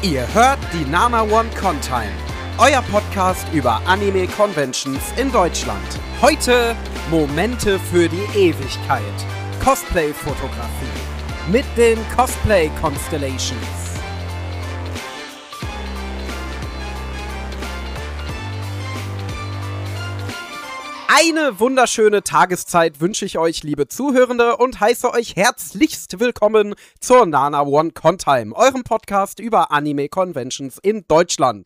Ihr hört die Nana One Contime, euer Podcast über Anime-Conventions in Deutschland. Heute Momente für die Ewigkeit. Cosplay-Fotografie mit den Cosplay Constellations. Eine wunderschöne Tageszeit wünsche ich euch, liebe Zuhörende, und heiße euch herzlichst willkommen zur Nana One Contime, eurem Podcast über Anime-Conventions in Deutschland.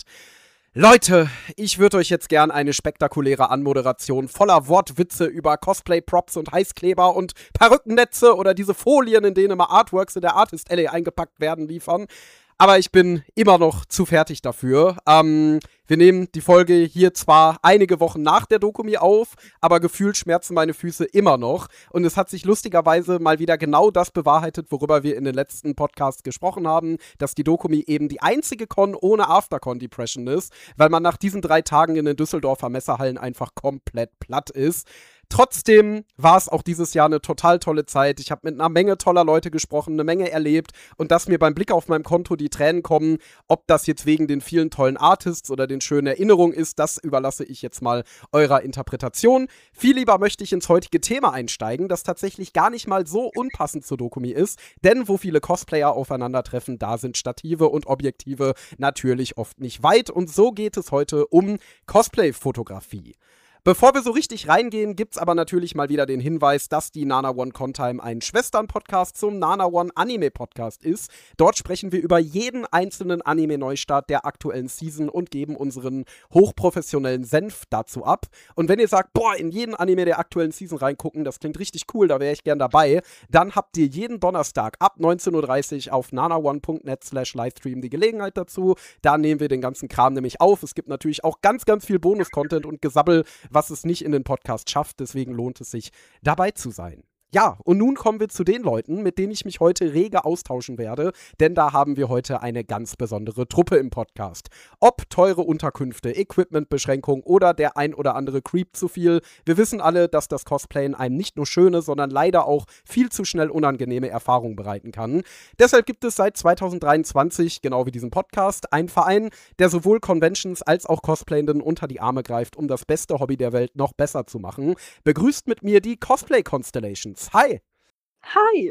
Leute, ich würde euch jetzt gern eine spektakuläre Anmoderation voller Wortwitze über Cosplay-Props und Heißkleber und Perückennetze oder diese Folien, in denen immer Artworks in der Artist Alley eingepackt werden, liefern. Aber ich bin immer noch zu fertig dafür. Wir nehmen die Folge hier zwar einige Wochen nach der Dokumi auf, aber gefühlt schmerzen meine Füße immer noch. Und es hat sich lustigerweise mal wieder genau das bewahrheitet, worüber wir in den letzten Podcasts gesprochen haben, dass die Dokumi eben die einzige Con ohne Aftercon-Depression ist, weil man nach diesen 3 Tagen in den Düsseldorfer Messehallen einfach komplett platt ist. Trotzdem war es auch dieses Jahr eine total tolle Zeit. Ich habe mit einer Menge toller Leute gesprochen, eine Menge erlebt, und dass mir beim Blick auf mein Konto die Tränen kommen, ob das jetzt wegen den vielen tollen Artists oder den schönen Erinnerungen ist, das überlasse ich jetzt mal eurer Interpretation. Viel lieber möchte ich ins heutige Thema einsteigen, das tatsächlich gar nicht mal so unpassend zur Dokumi ist, denn wo viele Cosplayer aufeinandertreffen, da sind Stative und Objektive natürlich oft nicht weit, und so geht es heute um Cosplay-Fotografie. Bevor wir so richtig reingehen, gibt's aber natürlich mal wieder den Hinweis, dass die Nana One Contime ein Schwestern-Podcast zum Nana One Anime-Podcast ist. Dort sprechen wir über jeden einzelnen Anime-Neustart der aktuellen Season und geben unseren hochprofessionellen Senf dazu ab. Und wenn ihr sagt, boah, in jeden Anime der aktuellen Season reingucken, das klingt richtig cool, da wäre ich gern dabei, dann habt ihr jeden Donnerstag ab 19:30 Uhr auf nanaone.net/livestream die Gelegenheit dazu. Da nehmen wir den ganzen Kram nämlich auf. Es gibt natürlich auch ganz, ganz viel Bonus-Content und Gesabbel, was es nicht in den Podcast schafft. Deswegen lohnt es sich, dabei zu sein. Ja, und nun kommen wir zu den Leuten, mit denen ich mich heute rege austauschen werde, denn da haben wir heute eine ganz besondere Truppe im Podcast. Ob teure Unterkünfte, Equipmentbeschränkung oder der ein oder andere Creep zu viel, wir wissen alle, dass das Cosplayen einem nicht nur schöne, sondern leider auch viel zu schnell unangenehme Erfahrungen bereiten kann. Deshalb gibt es seit 2023, genau wie diesen Podcast, einen Verein, der sowohl Conventions als auch Cosplayenden unter die Arme greift, um das beste Hobby der Welt noch besser zu machen. Begrüßt mit mir die Cosplay Constellations. Hi! Hi!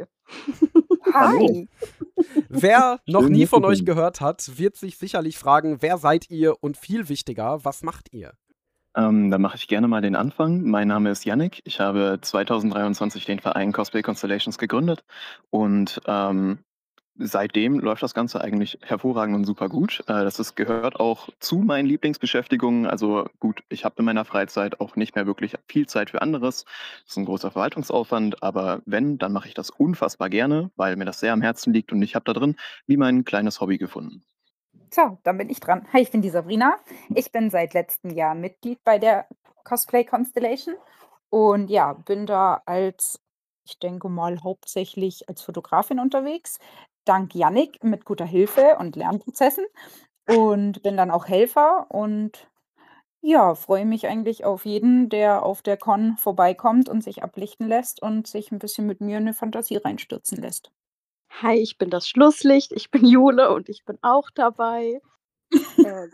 Hi! Wer noch Schön, nie hier von zu euch sein. gehört hat, wird sich sicherlich fragen, wer seid ihr und viel wichtiger, was macht ihr? Dann mache ich gerne mal den Anfang. Mein Name ist Yannick. Ich habe 2023 den Verein Cosplay Constellations gegründet und seitdem läuft das Ganze eigentlich hervorragend und super gut. Gehört auch zu meinen Lieblingsbeschäftigungen. Also gut, ich habe in meiner Freizeit auch nicht mehr wirklich viel Zeit für anderes. Das ist ein großer Verwaltungsaufwand, aber wenn, dann mache ich das unfassbar gerne, weil mir das sehr am Herzen liegt und ich habe da drin wie mein kleines Hobby gefunden. So, dann bin ich dran. Hi, ich bin die Sabrina. Ich bin seit letztem Jahr Mitglied bei der Cosplay Constellation und ja, bin da ich denke mal, hauptsächlich als Fotografin unterwegs. Dank Yannick mit guter Hilfe und Lernprozessen, und bin dann auch Helfer und ja, freue mich eigentlich auf jeden, der auf der Con vorbeikommt und sich ablichten lässt und sich ein bisschen mit mir in eine Fantasie reinstürzen lässt. Hi, ich bin das Schlusslicht, ich bin Jule und ich bin auch dabei. Ähm,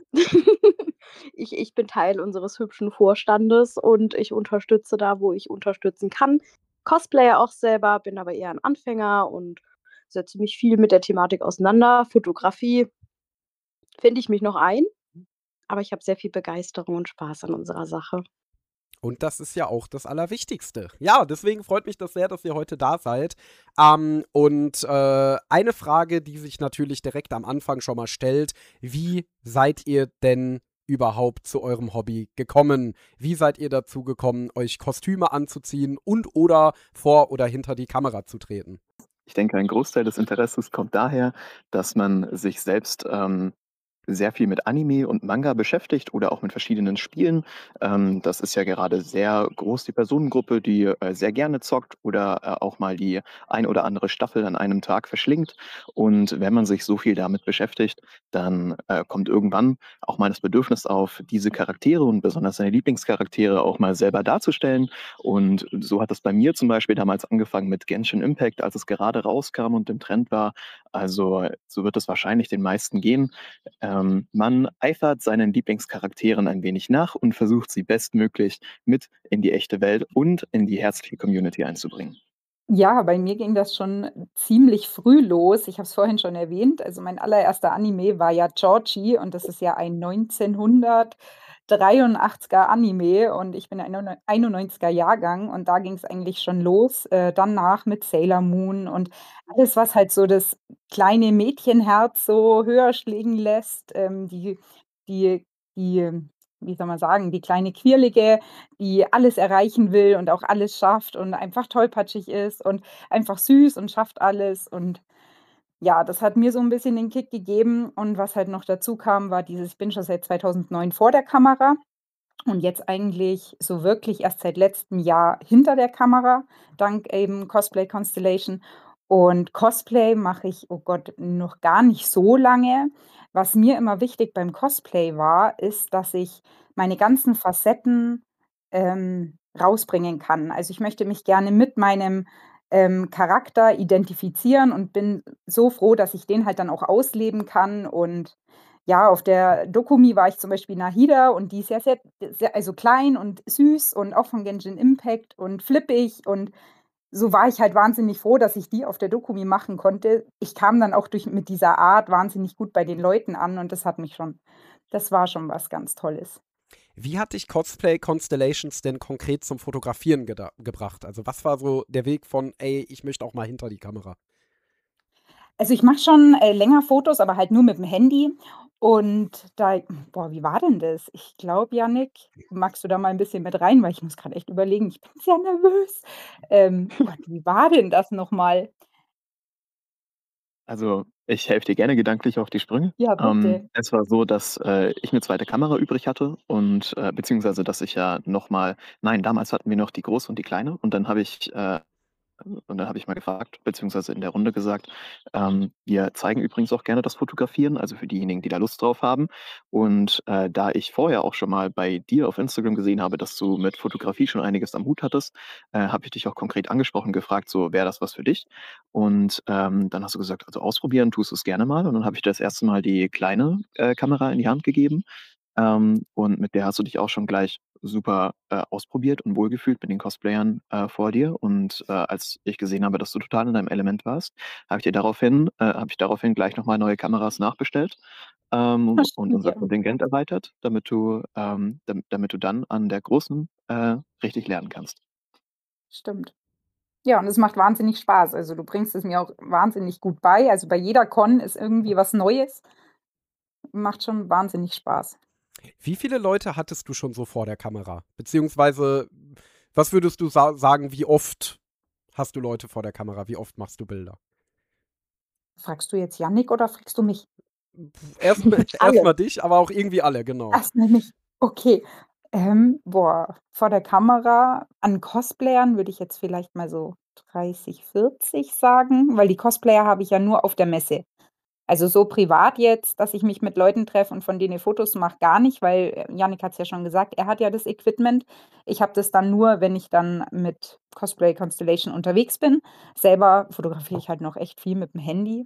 ich bin Teil unseres hübschen Vorstandes und ich unterstütze da, wo ich unterstützen kann. Cosplayer auch selber, bin aber eher ein Anfänger und setze mich viel mit der Thematik auseinander. Fotografie finde ich mich noch ein, aber ich habe sehr viel Begeisterung und Spaß an unserer Sache. Und das ist ja auch das Allerwichtigste. Ja, deswegen freut mich das sehr, dass ihr heute da seid. Eine Frage, die sich natürlich direkt am Anfang schon mal stellt: Wie seid ihr denn überhaupt zu eurem Hobby gekommen? Wie seid ihr dazu gekommen, euch Kostüme anzuziehen und oder vor oder hinter die Kamera zu treten? Ich denke, ein Großteil des Interesses kommt daher, dass man sich selbst sehr viel mit Anime und Manga beschäftigt oder auch mit verschiedenen Spielen. Das ist ja gerade sehr groß, die Personengruppe, die sehr gerne zockt oder auch mal die ein oder andere Staffel an einem Tag verschlingt. Und wenn man sich so viel damit beschäftigt, dann kommt irgendwann auch mal das Bedürfnis auf, diese Charaktere und besonders seine Lieblingscharaktere auch mal selber darzustellen. Und so hat es bei mir zum Beispiel damals angefangen mit Genshin Impact, als es gerade rauskam und im Trend war. Also so wird es wahrscheinlich den meisten gehen. Man eifert seinen Lieblingscharakteren ein wenig nach und versucht sie bestmöglich mit in die echte Welt und in die herzliche Community einzubringen. Ja, bei mir ging das schon ziemlich früh los. Ich habe es vorhin schon erwähnt. Also, mein allererster Anime war ja Georgie und das ist ja ein 1983er Anime und ich bin ein 91er Jahrgang und da ging es eigentlich schon los, danach mit Sailor Moon und alles, was halt so das kleine Mädchenherz so höher schlägen lässt, die die, wie soll man sagen, die kleine Quirlige, die alles erreichen will und auch alles schafft und einfach tollpatschig ist und einfach süß und schafft alles. Und ja, das hat mir so 'n bisschen den Kick gegeben. Und was halt noch dazu kam, war dieses ich bin schon seit 2009 vor der Kamera und jetzt eigentlich so wirklich erst seit letztem Jahr hinter der Kamera, dank eben Cosplay Constellation. Und Cosplay mache ich, oh Gott, noch gar nicht so lange. Was mir immer wichtig beim Cosplay war, ist, dass ich meine ganzen Facetten, rausbringen kann. Also, ich möchte mich gerne mit meinem, Charakter identifizieren und bin so froh, dass ich den halt dann auch ausleben kann und ja, auf der Dokumi war ich zum Beispiel Nahida und die ist ja sehr also klein und süß und auch von Genshin Impact und flippig und so war ich halt wahnsinnig froh, dass ich die auf der Dokumi machen konnte. Ich kam dann auch mit dieser Art wahnsinnig gut bei den Leuten an und das war schon was ganz Tolles. Wie hat dich Cosplay Constellations denn konkret zum Fotografieren gebracht? Also was war so der Weg von, ey, ich möchte auch mal hinter die Kamera? Also, ich mache schon, länger Fotos, aber halt nur mit dem Handy und da boah, wie war denn das? Ich glaube, Jannik, magst du da mal ein bisschen mit rein, weil ich muss grad echt überlegen, ich bin sehr nervös. Gott, wie war denn das noch mal? Also, ich helfe dir gerne gedanklich auf die Sprünge. Ja, bitte. Es war so, dass ich eine zweite Kamera übrig hatte und beziehungsweise, dass ich ja noch mal nein, damals hatten wir noch die große und die kleine und dann habe ich mal gefragt, beziehungsweise in der Runde gesagt, wir zeigen übrigens auch gerne das Fotografieren, also für diejenigen, die da Lust drauf haben. Und da ich vorher auch schon mal bei dir auf Instagram gesehen habe, dass du mit Fotografie schon einiges am Hut hattest, habe ich dich auch konkret angesprochen, gefragt, so wäre das was für dich? Und dann hast du gesagt, also ausprobieren tust du es gerne mal. Und dann habe ich dir das erste Mal die kleine Kamera in die Hand gegeben. Und mit der hast du dich auch schon gleich super ausprobiert und wohlgefühlt mit den Cosplayern vor dir. Und als ich gesehen habe, dass du total in deinem Element warst, habe ich daraufhin gleich nochmal neue Kameras nachbestellt Das und stimmt, unser ja. Kontingent erweitert, damit du dann an der großen richtig lernen kannst. Stimmt. Ja, und es macht wahnsinnig Spaß. Also, du bringst es mir auch wahnsinnig gut bei. Also, bei jeder Con ist irgendwie was Neues. Macht schon wahnsinnig Spaß. Wie viele Leute hattest du schon so vor der Kamera? Beziehungsweise, was würdest du sagen, wie oft hast du Leute vor der Kamera? Wie oft machst du Bilder? Fragst du jetzt Jannik oder fragst du mich? Erstmal erst Alle. mal dich, aber auch irgendwie alle, genau. Erst mal mich. Okay. Boah, vor der Kamera an Cosplayern würde ich jetzt vielleicht mal so 30, 40 sagen, weil die Cosplayer habe ich ja nur auf der Messe. Also, so privat jetzt, dass ich mich mit Leuten treffe und von denen Fotos mache, gar nicht, weil, Jannik hat's ja schon gesagt, er hat ja das Equipment. Ich habe das dann nur, wenn ich dann mit Cosplay Constellation unterwegs bin. Selber fotografiere ich halt noch echt viel mit dem Handy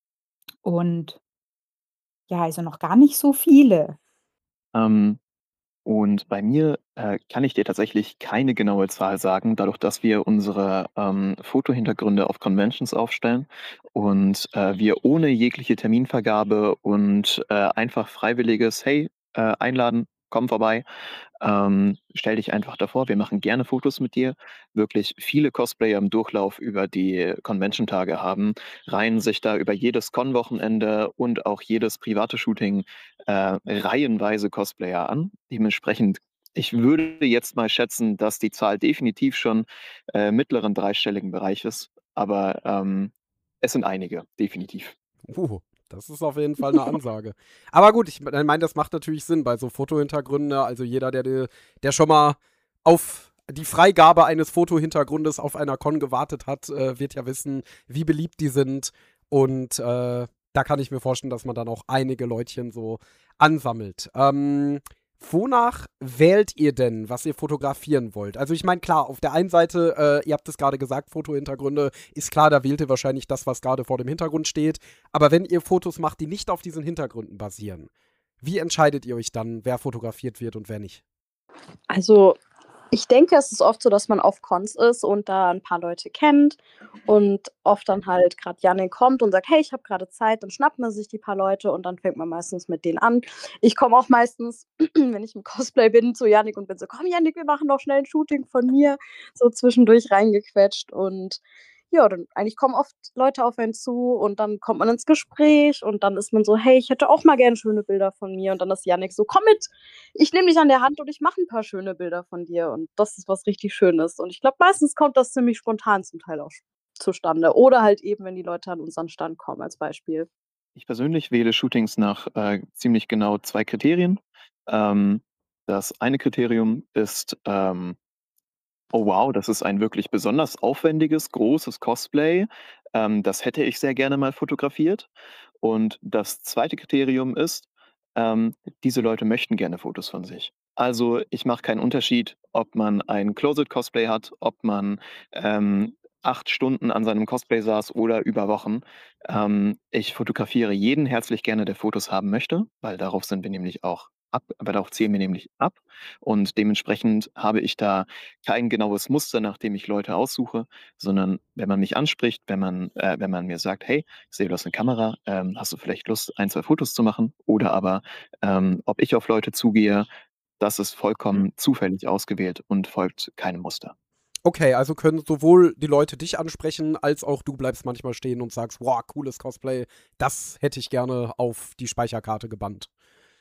und ja, also noch gar nicht so viele. Ähm, Und bei mir kann ich dir tatsächlich keine genaue Zahl sagen, dadurch, dass wir unsere Fotohintergründe auf Conventions aufstellen und wir ohne jegliche Terminvergabe und einfach freiwilliges Hey, einladen, komm vorbei, stell dich einfach davor. Wir machen gerne Fotos mit dir. Wirklich viele Cosplayer im Durchlauf über die Convention-Tage haben, reihen sich da über jedes Con-Wochenende und auch jedes private Shooting reihenweise Cosplayer an. Dementsprechend, ich würde jetzt mal schätzen, dass die Zahl definitiv schon mittleren dreistelligen Bereich ist, aber es sind einige, definitiv. Das ist auf jeden Fall eine Ansage. Aber gut, ich meine, das macht natürlich Sinn bei so Fotohintergründen. Ne? Also jeder, der schon mal auf die Freigabe eines Fotohintergrundes auf einer Con gewartet hat, wird ja wissen, wie beliebt die sind. Und da kann ich mir vorstellen, dass man dann auch einige Leutchen so ansammelt. Wonach wählt ihr denn, was ihr fotografieren wollt? Also ich meine, klar, auf der einen Seite, ihr habt es gerade gesagt, Fotohintergründe, ist klar, da wählt ihr wahrscheinlich das, was gerade vor dem Hintergrund steht. Aber wenn ihr Fotos macht, die nicht auf diesen Hintergründen basieren, wie entscheidet ihr euch dann, wer fotografiert wird und wer nicht? Also, ich denke, es ist oft so, dass man auf Cons ist und da ein paar Leute kennt und oft dann halt gerade Jannik kommt und sagt: „Hey, ich habe gerade Zeit“, dann schnappt man sich die paar Leute und dann fängt man meistens mit denen an. Ich komme auch meistens, wenn ich im Cosplay bin, zu Jannik und bin so: „Komm Jannik, wir machen noch schnell ein Shooting von mir“, so zwischendurch reingequetscht und ja, dann eigentlich kommen oft Leute auf einen zu und dann kommt man ins Gespräch und dann ist man so: „Hey, ich hätte auch mal gerne schöne Bilder von mir“ und dann ist Jannik so: „Komm mit, ich nehme dich an der Hand und ich mache ein paar schöne Bilder von dir“ und das ist was richtig Schönes. Und ich glaube, meistens kommt das ziemlich spontan zum Teil auch zustande oder halt eben, wenn die Leute an unseren Stand kommen als Beispiel. Ich persönlich wähle Shootings nach ziemlich genau 2 Kriterien. Ähm, Das eine Kriterium ist, oh wow, das ist ein wirklich besonders aufwendiges, großes Cosplay. Das hätte ich sehr gerne mal fotografiert. Und das zweite Kriterium ist, diese Leute möchten gerne Fotos von sich. Also, ich mache keinen Unterschied, ob man ein Closet-Cosplay hat, ob man, 8 Stunden an seinem Cosplay saß oder über Wochen. Ich fotografiere jeden herzlich gerne, der Fotos haben möchte, weil darauf sind wir nämlich auch ab weil darauf zielen wir nämlich ab. Und dementsprechend habe ich da kein genaues Muster, nach dem ich Leute aussuche, sondern wenn man mich anspricht, wenn man mir sagt: „Hey, ich sehe, du hast 'ne Kamera, hast du vielleicht Lust, ein 2 Fotos zu machen?“ Oder aber, ob ich auf Leute zugehe, das ist vollkommen zufällig ausgewählt und folgt keinem Muster. Okay, also können sowohl die Leute dich ansprechen, als auch du bleibst manchmal stehen und sagst, wow, cooles Cosplay, das hätte ich gerne auf die Speicherkarte gebannt.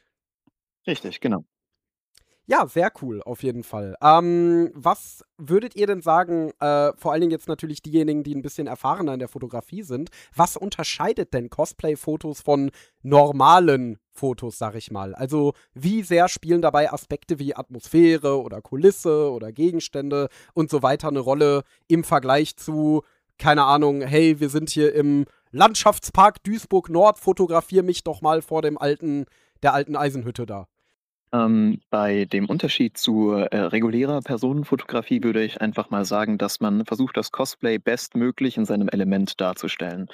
Richtig, genau. Ja, sehr cool, auf jeden Fall. Was würdet ihr denn sagen, vor allen Dingen jetzt natürlich diejenigen, die ein bisschen erfahrener in der Fotografie sind, was unterscheidet denn Cosplay-Fotos von normalen Fotos, sag ich mal? Also, wie sehr spielen dabei Aspekte wie Atmosphäre oder Kulisse oder Gegenstände und so weiter eine Rolle im Vergleich zu, keine Ahnung, hey, wir sind hier im Landschaftspark Duisburg Nord, fotografier mich doch mal vor der alten Eisenhütte da. Bei dem Unterschied zu, regulärer Personenfotografie würde ich einfach mal sagen, dass man versucht, das Cosplay bestmöglich in seinem Element darzustellen.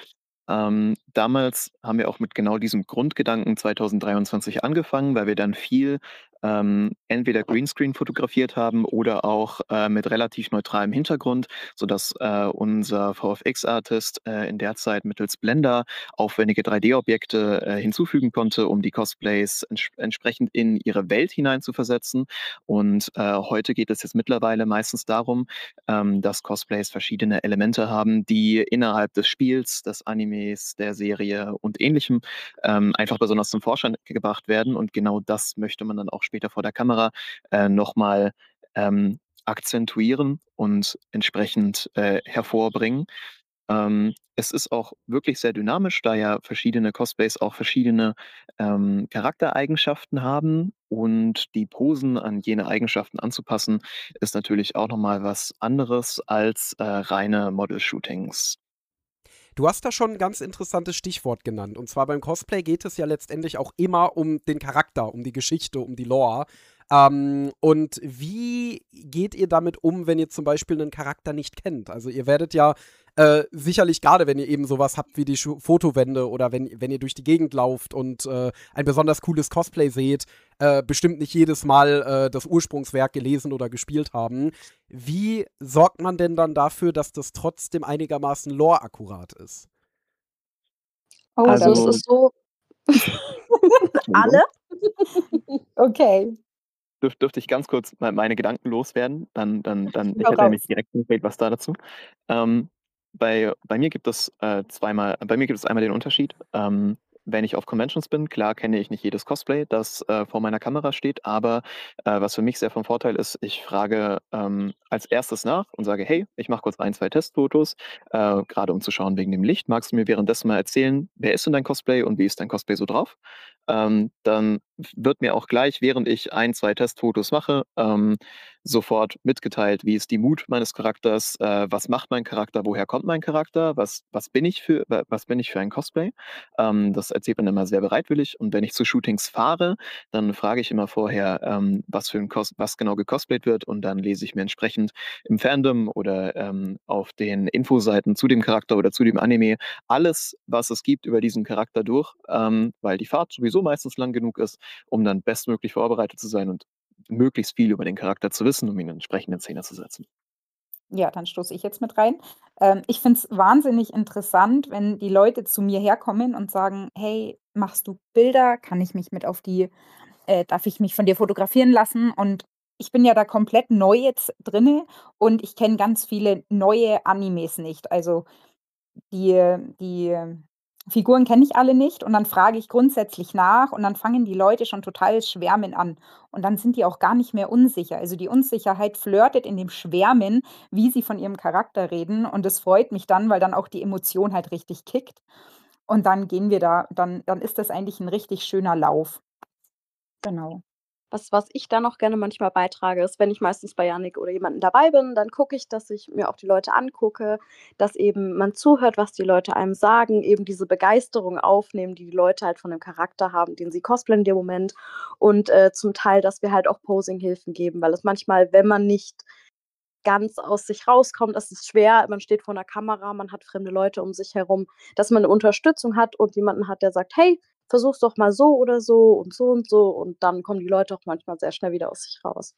Damals haben wir auch mit genau diesem Grundgedanken 2023 angefangen, weil wir dann viel, entweder Greenscreen fotografiert haben oder auch, mit relativ neutralem Hintergrund, sodass, unser VFX-Artist, in der Zeit mittels Blender aufwendige 3D-Objekte, hinzufügen konnte, um die Cosplays entsprechend in ihre Welt hineinzuversetzen. Und, heute geht es jetzt mittlerweile meistens darum, dass Cosplays verschiedene Elemente haben, die innerhalb des Spiels, des Animes, der Serie und Ähnlichem, einfach besonders zum Vorschein gebracht werden. Und genau das möchte man dann auch später vor der Kamera, noch mal, akzentuieren und entsprechend, hervorbringen. Es ist auch wirklich sehr dynamisch, da ja verschiedene Cosplays auch verschiedene, Charaktereigenschaften haben und die Posen an jene Eigenschaften anzupassen, ist natürlich auch noch mal was anderes als, reine Model-Shootings. Du hast da schon ein ganz interessantes Stichwort genannt. Und zwar beim Cosplay geht es ja letztendlich auch immer um den Charakter, um die Geschichte, um die Lore. Und wie geht ihr damit um, wenn ihr zum Beispiel einen Charakter nicht kennt? Also ihr werdet ja sicherlich gerade, wenn ihr eben sowas habt wie die Fotowände oder wenn ihr durch die Gegend lauft und ein besonders cooles Cosplay seht, bestimmt nicht jedes Mal das Ursprungswerk gelesen oder gespielt haben. Wie sorgt man denn dann dafür, dass das trotzdem einigermaßen lore-akkurat ist? Oh, Also, es Also ist so Entschuldigung, alle? okay. dürfte ich ganz kurz meine Gedanken loswerden? Dann ich Hau hätte nämlich raus. direkt konkret was da dazu. Ähm, bei mir gibt es, bei mir gibt es einmal den Unterschied. wenn ich auf Conventions bin, klar kenne ich nicht jedes Cosplay, das vor meiner Kamera steht, aber was für mich sehr von Vorteil ist, ich frage als erstes nach und sage, hey, ich mache kurz 1, 2 Testfotos, gerade um zu schauen wegen dem Licht. Magst du mir währenddessen mal erzählen, wer ist denn dein Cosplay und wie ist dein Cosplay so drauf? Dann wird mir auch gleich, während ich 1, 2 Testfotos mache, sofort mitgeteilt, wie ist die Mut meines Charakters, was macht mein Charakter, woher kommt mein Charakter, was bin ich für ein Cosplay. Das erzählt man immer sehr bereitwillig. Und wenn ich zu Shootings fahre, dann frage ich immer vorher, was genau gecosplayt wird. Und dann lese ich mir entsprechend im Fandom oder auf den Infoseiten zu dem Charakter oder zu dem Anime alles, was es gibt über diesen Charakter durch, weil die Fahrt sowieso meistens lang genug ist, um dann bestmöglich vorbereitet zu sein und möglichst viel über den Charakter zu wissen, um ihn entsprechend in Szene zu setzen. Ja, dann stoße ich jetzt mit rein. Ich finde es wahnsinnig interessant, wenn die Leute zu mir herkommen und sagen: „Hey, machst du Bilder? Kann ich mich mit auf die darf ich mich von dir fotografieren lassen?“ Und ich bin ja da komplett neu jetzt drinne und ich kenne ganz viele neue Animes nicht. Also, die Figuren kenne ich alle nicht und dann frage ich grundsätzlich nach und dann fangen die Leute schon total Schwärmen an und dann sind die auch gar nicht mehr unsicher. Also, die Unsicherheit flirtet in dem Schwärmen, wie sie von ihrem Charakter reden und das freut mich dann, weil dann auch die Emotion halt richtig kickt und dann gehen wir da dann ist das eigentlich 'n richtig schöner Lauf. Genau. Was ich da noch gerne manchmal beitrage, ist, wenn ich meistens bei Jannik oder jemandem dabei bin, dann gucke ich, dass ich mir auch die Leute angucke, dass eben man zuhört, was die Leute einem sagen, eben diese Begeisterung aufnehmen, die die Leute halt von dem Charakter haben, den sie cosplayen in dem Moment und, zum Teil, dass wir halt auch Posing-Hilfen geben, weil es manchmal, wenn man nicht ganz aus sich rauskommt, ist es schwer. Man steht vor 'ner Kamera, man hat fremde Leute um sich herum, dass man 'ne Unterstützung hat und jemanden hat, der sagt: „Hey, versuch's doch mal so oder so und so.“ Und dann kommen die Leute auch manchmal sehr schnell wieder aus sich raus.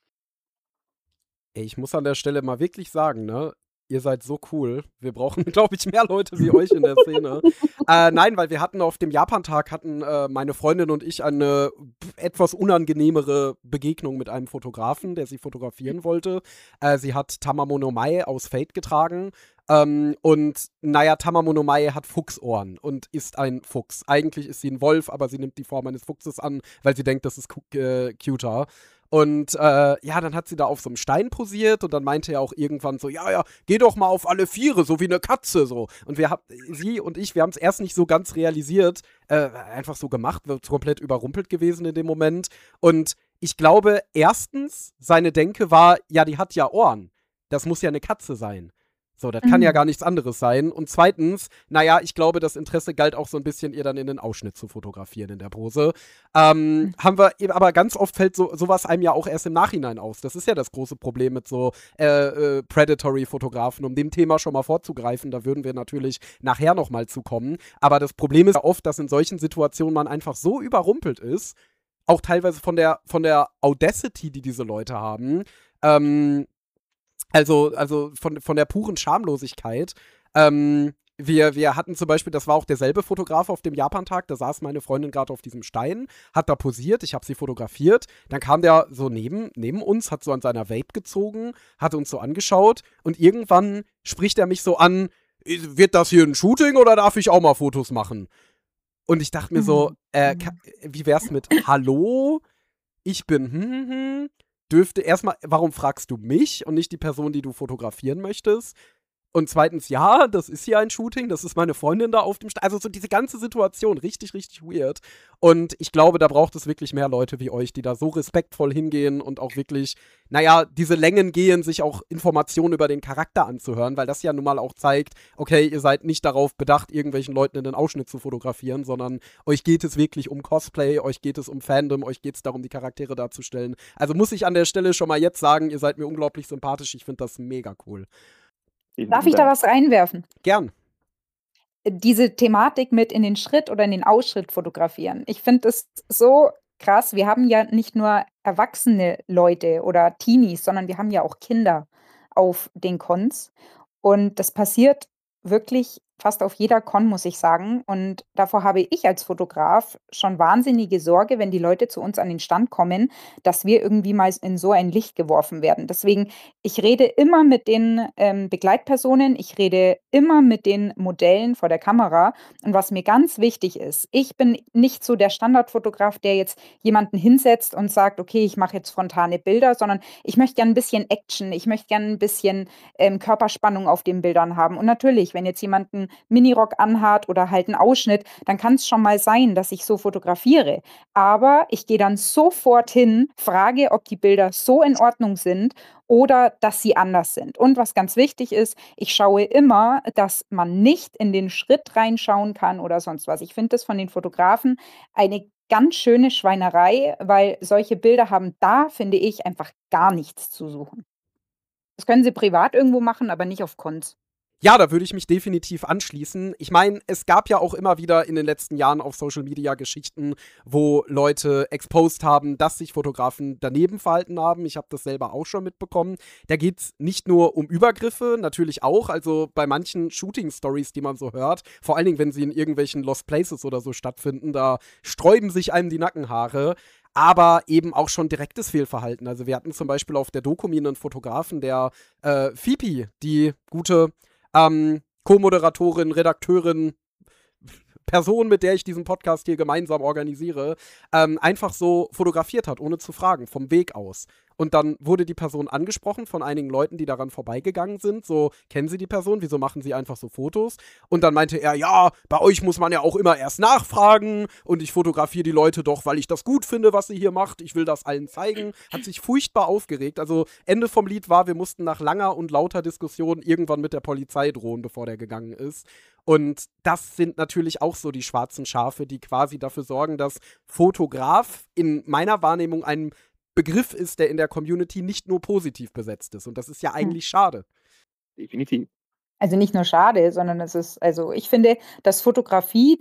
Ey, ich muss an der Stelle mal wirklich sagen, ne, ihr seid so cool. Wir brauchen, glaube ich, mehr Leute wie euch in der Szene. Nein, weil wir hatten auf dem Japantag meine Freundin und ich eine etwas unangenehmere Begegnung mit einem Fotografen, der sie fotografieren wollte. Sie hat Tamamo Mai aus Fate getragen. Und naja, Tamamo Mai hat Fuchsohren und ist ein Fuchs. Eigentlich ist sie ein Wolf, aber sie nimmt die Form eines Fuchses an, weil sie denkt, das ist cuter. Und ja, dann hat sie da auf so einem Stein posiert und dann meinte er auch irgendwann so, ja, geh doch mal auf alle Viere, so wie eine Katze, so. Und sie und ich, wir haben es erst nicht so ganz realisiert, einfach so gemacht, wird komplett überrumpelt gewesen in dem Moment. Und ich glaube, erstens, seine Denke war, ja, die hat ja Ohren. Das muss ja eine Katze sein. So, das kann ja gar nichts anderes sein. Und zweitens, naja, ich glaube, das Interesse galt auch so ein bisschen, ihr dann in den Ausschnitt zu fotografieren in der Pose. Haben wir, aber ganz oft fällt sowas einem ja auch erst im Nachhinein aus. Das ist ja das große Problem mit so Predatory-Fotografen, um dem Thema schon mal vorzugreifen. Da würden wir natürlich nachher noch mal zu kommen. Aber das Problem ist ja oft, dass in solchen Situationen man einfach so überrumpelt ist, auch teilweise von der Audacity, die diese Leute haben, also von der puren Schamlosigkeit. Wir hatten zum Beispiel, das war auch derselbe Fotograf auf dem Japantag, da saß meine Freundin gerade auf diesem Stein, hat da posiert, ich habe sie fotografiert, dann kam der so neben uns, hat so an seiner Vape gezogen, hat uns so angeschaut und irgendwann spricht er mich so an, wird das hier ein Shooting oder darf ich auch mal Fotos machen? Und ich dachte mir so, wie wär's mit Hallo? Ich bin dürfte erstmal, warum fragst du mich und nicht die Person, die du fotografieren möchtest? Und zweitens, ja, das ist hier ein Shooting, das ist meine Freundin da auf dem Also so diese ganze Situation, richtig, richtig weird. Und ich glaube, da braucht es wirklich mehr Leute wie euch, die da so respektvoll hingehen und auch wirklich, naja, diese Längen gehen, sich auch Informationen über den Charakter anzuhören, weil das ja nun mal auch zeigt, okay, ihr seid nicht darauf bedacht, irgendwelchen Leuten in den Ausschnitt zu fotografieren, sondern euch geht es wirklich um Cosplay, euch geht es um Fandom, euch geht es darum, die Charaktere darzustellen. Also muss ich an der Stelle schon mal jetzt sagen, ihr seid mir unglaublich sympathisch, ich finde das mega cool. Darf ich da was reinwerfen? Gern. Diese Thematik mit in den Schritt oder in den Ausschnitt fotografieren. Ich finde das so krass. Wir haben ja nicht nur erwachsene Leute oder Teenies, sondern wir haben ja auch Kinder auf den Cons. Und das passiert wirklich fast auf jeder Con, muss ich sagen. Und davor habe ich als Fotograf schon wahnsinnige Sorge, wenn die Leute zu uns an den Stand kommen, dass wir irgendwie mal in so ein Licht geworfen werden. Deswegen, ich rede immer mit den Begleitpersonen, ich rede immer mit den Modellen vor der Kamera. Und was mir ganz wichtig ist, ich bin nicht so der Standardfotograf, der jetzt jemanden hinsetzt und sagt, okay, ich mache jetzt spontane Bilder, sondern ich möchte gerne ein bisschen Action, ich möchte gerne ein bisschen Körperspannung auf den Bildern haben. Und natürlich, wenn jetzt jemand einen Minirock anhat oder halt einen Ausschnitt, dann kann es schon mal sein, dass ich so fotografiere. Aber ich gehe dann sofort hin, frage, ob die Bilder so in Ordnung sind oder dass sie anders sind. Und was ganz wichtig ist, ich schaue immer, dass man nicht in den Schritt reinschauen kann oder sonst was. Ich finde das von den Fotografen eine ganz schöne Schweinerei, weil solche Bilder haben da, finde ich, einfach gar nichts zu suchen. Das können sie privat irgendwo machen, aber nicht auf Cons. Ja, da würde ich mich definitiv anschließen. Ich meine, es gab ja auch immer wieder in den letzten Jahren auf Social Media Geschichten, wo Leute exposed haben, dass sich Fotografen daneben verhalten haben. Ich habe das selber auch schon mitbekommen. Da geht es nicht nur um Übergriffe, natürlich auch. Also bei manchen Shooting-Stories, die man so hört, vor allen Dingen, wenn sie in irgendwelchen Lost Places oder so stattfinden, da sträuben sich einem die Nackenhaare. Aber eben auch schon direktes Fehlverhalten. Also wir hatten zum Beispiel auf der Dokumi einen Fotografen, der Fipi, die gute Co-Moderatorin, Redakteurin, Person, mit der ich diesen Podcast hier gemeinsam organisiere, einfach so fotografiert hat, ohne zu fragen, vom Weg aus. Und dann wurde die Person angesprochen von einigen Leuten, die daran vorbeigegangen sind. So, kennen Sie die Person? Wieso machen Sie einfach so Fotos? Und dann meinte er, ja, bei euch muss man ja auch immer erst nachfragen und ich fotografiere die Leute doch, weil ich das gut finde, was sie hier macht. Ich will das allen zeigen. Hat sich furchtbar aufgeregt. Also Ende vom Lied war, wir mussten nach langer und lauter Diskussion irgendwann mit der Polizei drohen, bevor der gegangen ist. Und das sind natürlich auch so die schwarzen Schafe, die quasi dafür sorgen, dass Fotograf in meiner Wahrnehmung ein Begriff ist, der in der Community nicht nur positiv besetzt ist. Und das ist ja eigentlich schade. Definitiv. Also nicht nur schade, sondern es ist, also ich finde, dass Fotografie,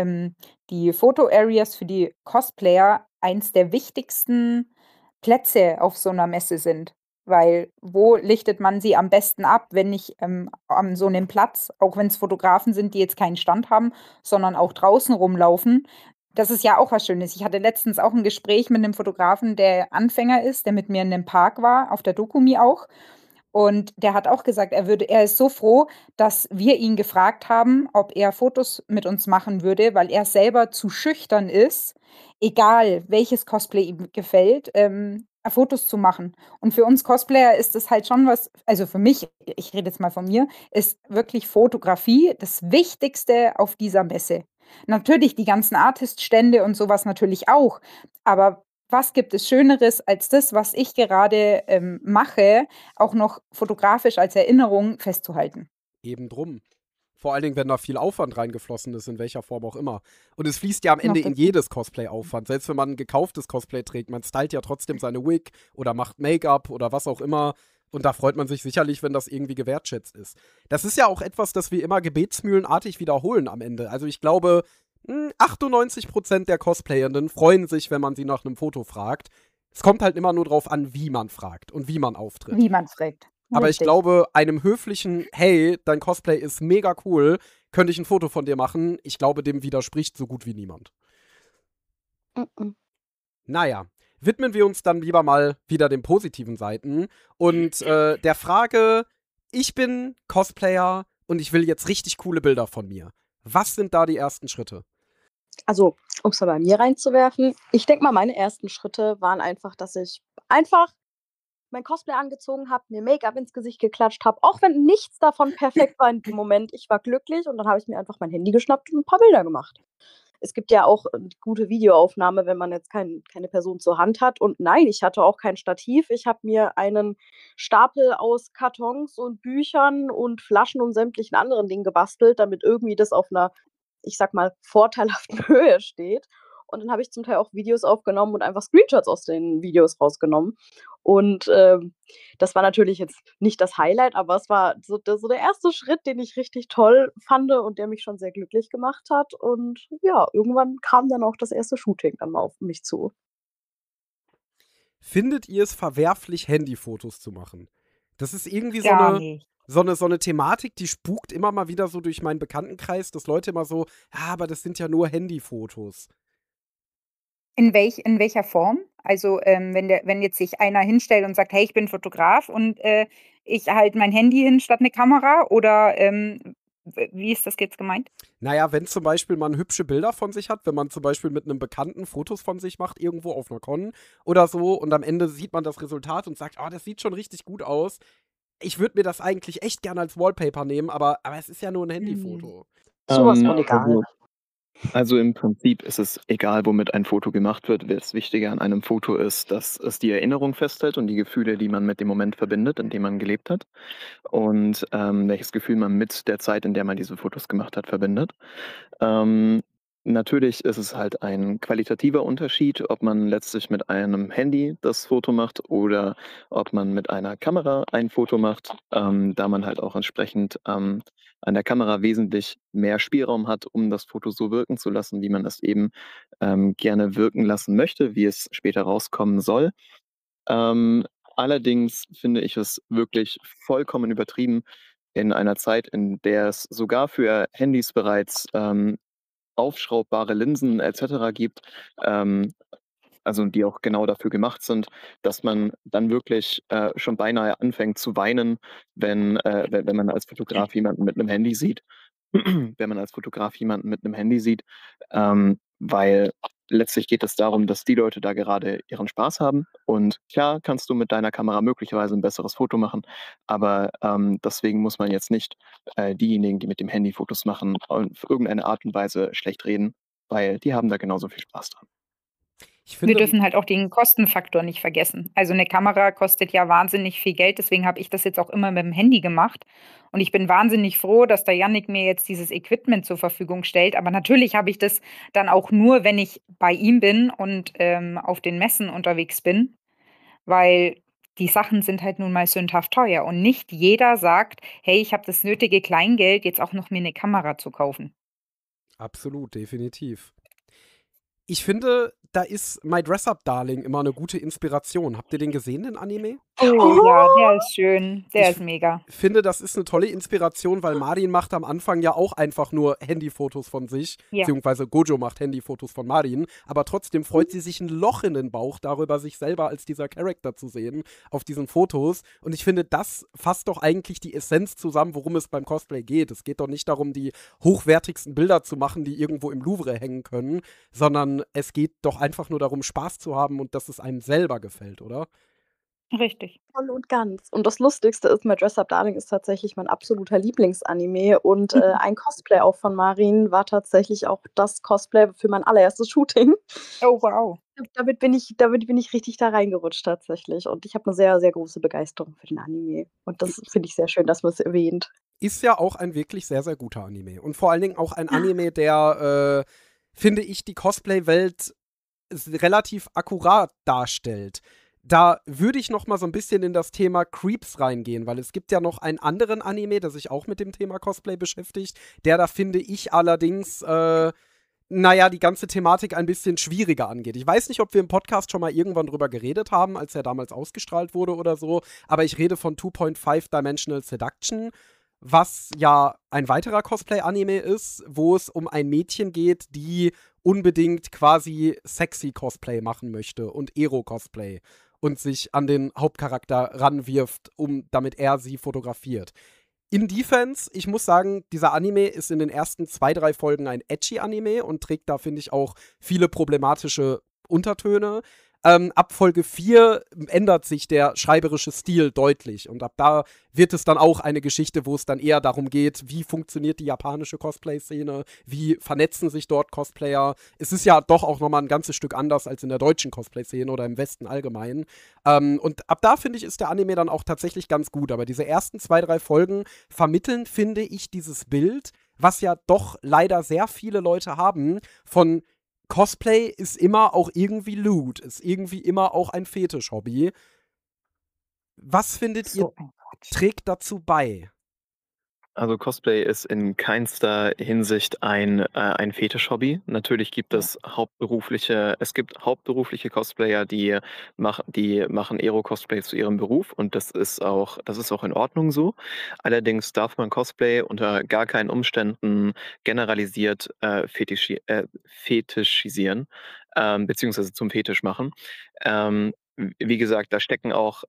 die Foto-Areas für die Cosplayer eins der wichtigsten Plätze auf so einer Messe sind. Weil wo lichtet man sie am besten ab, wenn nicht an so einem Platz, auch wenn es Fotografen sind, die jetzt keinen Stand haben, sondern auch draußen rumlaufen. Das ist ja auch was Schönes. Ich hatte letztens auch ein Gespräch mit einem Fotografen, der Anfänger ist, der mit mir in einem Park war, auf der Dokumi auch. Und der hat auch gesagt, er ist so froh, dass wir ihn gefragt haben, ob er Fotos mit uns machen würde, weil er selber zu schüchtern ist, egal welches Cosplay ihm gefällt, Fotos zu machen. Und für uns Cosplayer ist das halt schon was, also für mich, ich rede jetzt mal von mir, ist wirklich Fotografie das Wichtigste auf dieser Messe. Natürlich die ganzen Artist-Stände und sowas natürlich auch, aber was gibt es Schöneres als das, was ich gerade mache, auch noch fotografisch als Erinnerung festzuhalten? Eben drum. Vor allen Dingen, wenn da viel Aufwand reingeflossen ist, in welcher Form auch immer. Und es fließt ja am Ende Noch in dazu. jedes Cosplay Aufwand. Selbst wenn man ein gekauftes Cosplay trägt, man stylt ja trotzdem seine Wig oder macht Make-up oder was auch immer. Und da freut man sich sicherlich, wenn das irgendwie gewertschätzt ist. Das ist ja auch etwas, das wir immer gebetsmühlenartig wiederholen am Ende. Also ich glaube, 98% der Cosplayenden freuen sich, wenn man sie nach einem Foto fragt. Es kommt halt immer nur drauf an, wie man fragt und wie man auftritt. Wie man fragt. Aber ich Richtig. glaube, einem höflichen, hey, dein Cosplay ist mega cool, könnte ich ein Foto von dir machen? Ich glaube, dem widerspricht so gut wie niemand. Mhm. Naja, widmen wir uns dann lieber mal wieder den positiven Seiten und der Frage, ich bin Cosplayer und ich will jetzt richtig coole Bilder von mir. Was sind da die ersten Schritte? Also, um es mal bei mir reinzuwerfen, ich denke mal, meine ersten Schritte waren einfach, dass ich einfach mein Cosplay angezogen habe, mir Make-up ins Gesicht geklatscht habe, auch wenn nichts davon perfekt war in dem Moment. Ich war glücklich und dann habe ich mir einfach mein Handy geschnappt und ein paar Bilder gemacht. Es gibt ja auch gute Videoaufnahme, wenn man jetzt keine Person zur Hand hat. Und nein, ich hatte auch kein Stativ. Ich habe mir einen Stapel aus Kartons und Büchern und Flaschen und sämtlichen anderen Dingen gebastelt, damit irgendwie das auf einer, ich sag mal, vorteilhaften Höhe steht. Und dann habe ich zum Teil auch Videos aufgenommen und einfach Screenshots aus den Videos rausgenommen. Und das war natürlich jetzt nicht das Highlight, aber es war so der erste Schritt, den ich richtig toll fand und der mich schon sehr glücklich gemacht hat. Und ja, irgendwann kam dann auch das erste Shooting dann mal auf mich zu. Findet ihr es verwerflich, Handyfotos zu machen? Das ist irgendwie Gar nicht. so eine Thematik, die spukt immer mal wieder so durch meinen Bekanntenkreis, dass Leute immer so, ja, aber das sind ja nur Handyfotos. In welcher Form? Also, wenn jetzt sich einer hinstellt und sagt: „Hey, ich bin Fotograf und, ich halte mein Handy hin statt eine Kamera“, oder, w wie ist das jetzt gemeint? Naja, wenn zum Beispiel man hübsche Bilder von sich hat, wenn man zum Beispiel mit einem Bekannten Fotos von sich macht, irgendwo auf einer Con oder so, und am Ende sieht man das Resultat und sagt, oh, das sieht schon richtig gut aus. Ich würde mir das eigentlich echt gerne als Wallpaper nehmen, aber es ist ja nur ein Mhm. Handyfoto. Sowas von egal. Also im Prinzip ist es egal, womit ein Foto gemacht wird. Das Wichtige an einem Foto ist, dass es die Erinnerung festhält und die Gefühle, die man mit dem Moment verbindet, in dem man gelebt hat. Und welches Gefühl man mit der Zeit, in der man diese Fotos gemacht hat, verbindet. Ähm, Natürlich ist es halt ein qualitativer Unterschied, ob man letztlich mit einem Handy das Foto macht oder ob man mit einer Kamera ein Foto macht, da man halt auch entsprechend an der Kamera wesentlich mehr Spielraum hat, um das Foto so wirken zu lassen, wie man es eben gerne wirken lassen möchte, wie es später rauskommen soll. Allerdings finde ich es wirklich vollkommen übertrieben in einer Zeit, in der es sogar für Handys bereits aufschraubbare Linsen et cetera gibt, ähm, also die auch genau dafür gemacht sind, dass man dann wirklich schon beinahe anfängt zu weinen, wenn man als Fotograf jemanden mit einem Handy sieht. Wenn man als Fotograf jemanden mit einem Handy sieht, weil letztlich geht es darum, dass die Leute da gerade ihren Spaß haben. Und klar kannst du mit deiner Kamera möglicherweise ein besseres Foto machen, aber deswegen muss man jetzt nicht diejenigen, die mit dem Handy Fotos machen, auf irgendeine Art und Weise schlecht reden, weil die haben da genauso viel Spaß dran. Ich Wir finde, dürfen halt auch den Kostenfaktor nicht vergessen. Also, 'ne Kamera kostet ja wahnsinnig viel Geld, deswegen habe ich das jetzt auch immer mit dem Handy gemacht. Und ich bin wahnsinnig froh, dass der Jannik mir jetzt dieses Equipment zur Verfügung stellt. Aber natürlich habe ich das dann auch nur, wenn ich bei ihm bin und, auf den Messen unterwegs bin, weil die Sachen sind halt nun mal sündhaft teuer und nicht jeder sagt: „Hey, ich habe das nötige Kleingeld, jetzt auch noch mir 'ne Kamera zu kaufen.“ absolut, definitiv. Ich finde, da ist My Dress Up Darling immer eine gute Inspiration. Habt ihr den gesehen, den Anime? Oh ja, der ist schön, der Ich ist mega. finde, das ist eine tolle Inspiration, weil Marin macht am Anfang ja auch einfach nur Handyfotos von sich, Ja. beziehungsweise Gojo macht Handyfotos von Marin, aber trotzdem freut sie sich ein Loch in den Bauch darüber, sich selber als dieser Charakter zu sehen auf diesen Fotos. Und ich finde, das fasst doch eigentlich die Essenz zusammen, worum es beim Cosplay geht. Es geht doch nicht darum, die hochwertigsten Bilder zu machen, die irgendwo im Louvre hängen können, sondern es geht doch einfach nur darum, Spaß zu haben und dass es einem selber gefällt, oder? Richtig. Voll und ganz. Und das Lustigste ist, My Dress Up Darling ist tatsächlich mein absoluter Lieblingsanime und, ein Cosplay auch von Marin war tatsächlich auch das Cosplay für mein allererstes Shooting. Oh, wow. Damit bin ich richtig da reingerutscht tatsächlich und ich habe 'ne sehr, sehr große Begeisterung für den Anime und das finde ich sehr schön, dass man's erwähnt. Ist ja auch ein wirklich sehr, sehr guter Anime. Und vor allen Dingen auch ein Anime, der, finde ich, die Cosplay-Welt relativ akkurat darstellt. Da würde ich noch mal so ein bisschen in das Thema Creeps reingehen, weil es gibt ja noch einen anderen Anime, der sich auch mit dem Thema Cosplay beschäftigt, der da, finde ich, allerdings naja, die ganze Thematik ein bisschen schwieriger angeht. Ich weiß nicht, ob wir im Podcast schon mal irgendwann drüber geredet haben, als er damals ausgestrahlt wurde oder so, aber ich rede von 2.5 Dimensional Seduction, was ja ein weiterer Cosplay-Anime ist, wo es um ein Mädchen geht, die unbedingt quasi sexy Cosplay machen möchte und Ero-Cosplay und sich an den Hauptcharakter ranwirft, damit er sie fotografiert. In Defense, ich muss sagen, dieser Anime ist in den ersten 2, 3 Folgen ein edgy Anime und trägt da, finde ich, auch viele problematische Untertöne. Ab Folge 4 ändert sich der schreiberische Stil deutlich und ab da wird es dann auch eine Geschichte, wo es dann eher darum geht, wie funktioniert die japanische Cosplay-Szene, wie vernetzen sich dort Cosplayer. Es ist ja doch auch nochmal ein ganzes Stück anders als in der deutschen Cosplay-Szene oder im Westen allgemein. Und ab da, finde ich, ist der Anime dann auch tatsächlich ganz gut, aber diese ersten 2, 3 Folgen vermitteln, finde ich, dieses Bild, was ja doch leider sehr viele Leute haben, von Cosplay ist immer auch irgendwie Loot, ist irgendwie immer auch ein Fetisch-Hobby. Was findet ihr So ein Quatsch. trägt dazu bei? Also Cosplay ist in keinster Hinsicht ein Fetisch-Hobby. Natürlich gibt Ja. es hauptberufliche Cosplayer, die machen Ero-Cosplay zu ihrem Beruf, und das ist auch in Ordnung so. Allerdings darf man Cosplay unter gar keinen Umständen generalisiert fetischisieren, beziehungsweise zum Fetisch machen. Wie gesagt, da stecken auch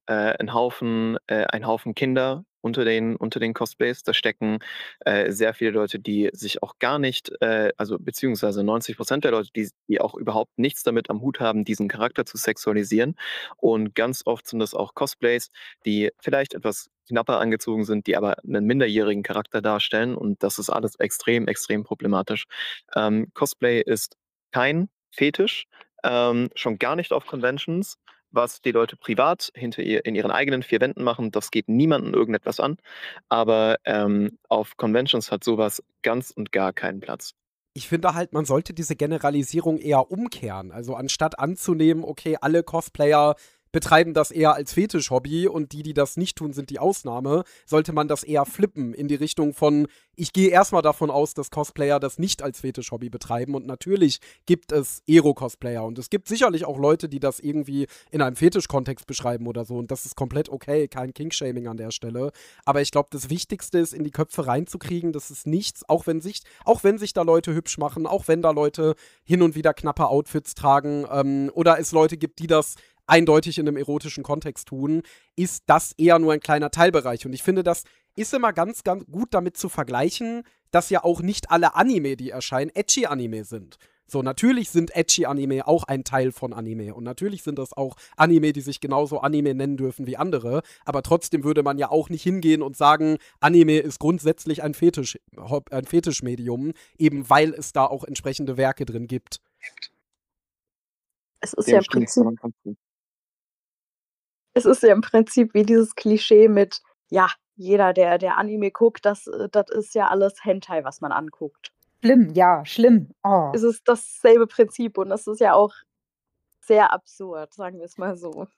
ein Haufen Kinder unter den Cosplays. Da stecken sehr viele Leute, die sich auch gar nicht, also beziehungsweise 90% der Leute, die auch überhaupt nichts damit am Hut haben, diesen Charakter zu sexualisieren. Und ganz oft sind das auch Cosplays, die vielleicht etwas knapper angezogen sind, die aber einen minderjährigen Charakter darstellen. Und das ist alles extrem, extrem problematisch. Cosplay ist kein Fetisch, schon gar nicht auf Conventions. Was die Leute privat in ihren eigenen vier Wänden machen, das geht niemandem irgendetwas an. Aber auf Conventions hat sowas ganz und gar keinen Platz. Ich finde halt, man sollte diese Generalisierung eher umkehren. Also anstatt anzunehmen, okay, alle Cosplayer betreiben das eher als Fetisch-Hobby und die das nicht tun, sind die Ausnahme, sollte man das eher flippen in die Richtung von, ich gehe erstmal davon aus, dass Cosplayer das nicht als Fetisch-Hobby betreiben, und natürlich gibt es Ero-Cosplayer und es gibt sicherlich auch Leute, die das irgendwie in einem Fetisch-Kontext beschreiben oder so, und das ist komplett okay, kein King-Shaming an der Stelle. Aber ich glaube, das Wichtigste ist, in die Köpfe reinzukriegen, dass es nichts, auch wenn sich da Leute hübsch machen, auch wenn da Leute hin und wieder knappe Outfits tragen, oder es Leute gibt, die das eindeutig in einem erotischen Kontext tun, ist das eher nur ein kleiner Teilbereich. Und ich finde, das ist immer ganz, ganz gut damit zu vergleichen, dass ja auch nicht alle Anime, die erscheinen, Ecchi-Anime sind. So, natürlich sind Ecchi-Anime auch ein Teil von Anime. Und natürlich sind das auch Anime, die sich genauso Anime nennen dürfen wie andere. Aber trotzdem würde man ja auch nicht hingehen und sagen, Anime ist grundsätzlich ein Fetischmedium, eben weil es da auch entsprechende Werke drin gibt. Es ist Dem ja im stimme ich Prinzip, voll und ganz zu. es ist ja im Prinzip wie dieses Klischee mit, ja, jeder, der Anime guckt, das ist ja alles Hentai, was man anguckt. Schlimm, ja, schlimm. Oh. Es ist dasselbe Prinzip und das ist ja auch sehr absurd, sagen wir es mal so.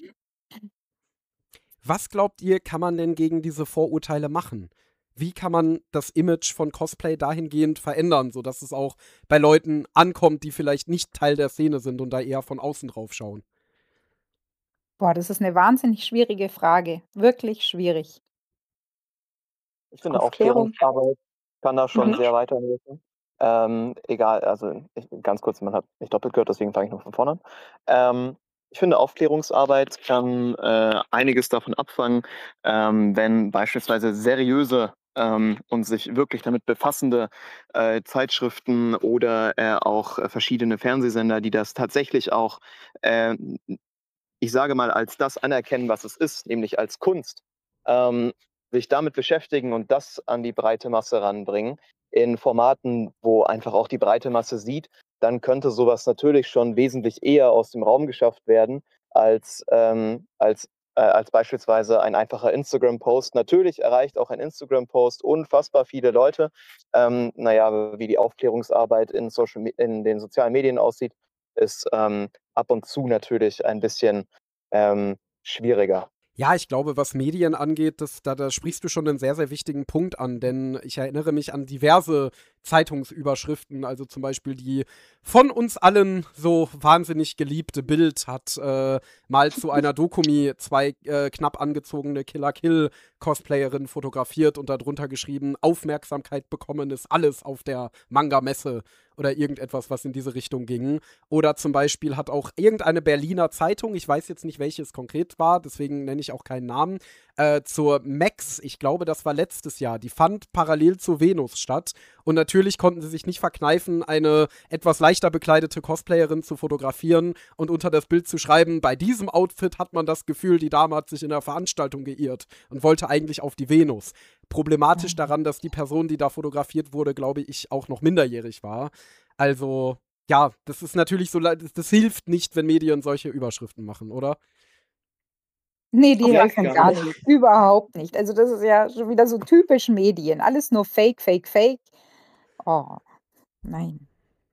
Was glaubt ihr, kann man denn gegen diese Vorurteile machen? Wie kann man das Image von Cosplay dahingehend verändern, sodass es auch bei Leuten ankommt, die vielleicht nicht Teil der Szene sind und da eher von außen drauf schauen? Boah, das ist eine wahnsinnig schwierige Frage. Wirklich schwierig. Ich finde, Aufklärung. Aufklärungsarbeit kann da schon Mhm. sehr weiterhelfen. Egal, also ganz kurz, man hat nicht doppelt gehört, deswegen fange ich noch von vorne an. Ich finde, Aufklärungsarbeit kann einiges davon abfangen, wenn beispielsweise seriöse und sich wirklich damit befassende Zeitschriften oder auch verschiedene Fernsehsender, die das tatsächlich auch, äh, ich sage mal, als das anerkennen, was es ist, nämlich als Kunst, ähm, sich damit beschäftigen und das an die breite Masse ranbringen, in Formaten, wo einfach auch die breite Masse sieht, dann könnte sowas natürlich schon wesentlich eher aus dem Raum geschafft werden, als beispielsweise ein einfacher Instagram-Post. Natürlich erreicht auch ein Instagram-Post unfassbar viele Leute. Naja, wie die Aufklärungsarbeit in den sozialen Medien aussieht, ist ab und zu natürlich ein bisschen schwieriger. Ja, ich glaube, was Medien angeht, da sprichst du schon einen sehr, sehr wichtigen Punkt an, denn ich erinnere mich an diverse Zeitungsüberschriften, also zum Beispiel die von uns allen so wahnsinnig geliebte Bild hat mal zu einer Dokumi zwei knapp angezogene Killer-Kill-Cosplayerinnen fotografiert und darunter geschrieben, Aufmerksamkeit bekommen ist alles auf der Manga-Messe oder irgendetwas, was in diese Richtung ging. Oder zum Beispiel hat auch irgendeine Berliner Zeitung, ich weiß jetzt nicht, welches konkret war, deswegen nenne ich auch keinen Namen, zur Max, ich glaube, das war letztes Jahr, die fand parallel zur Venus statt. Und natürlich konnten sie sich nicht verkneifen, eine etwas leichter bekleidete Cosplayerin zu fotografieren und unter das Bild zu schreiben, bei diesem Outfit hat man das Gefühl, die Dame hat sich in der Veranstaltung geirrt und wollte eigentlich auf die Venus. Problematisch daran, dass die Person, die da fotografiert wurde, glaube ich, auch noch minderjährig war. Also, ja, das ist natürlich so, das hilft nicht, wenn Medien solche Überschriften machen, oder? Nee, die Auf helfen gar gar nicht. nicht. Überhaupt nicht. Also, das ist ja schon wieder so typisch Medien. Alles nur Fake, Fake, Fake. Oh, nein.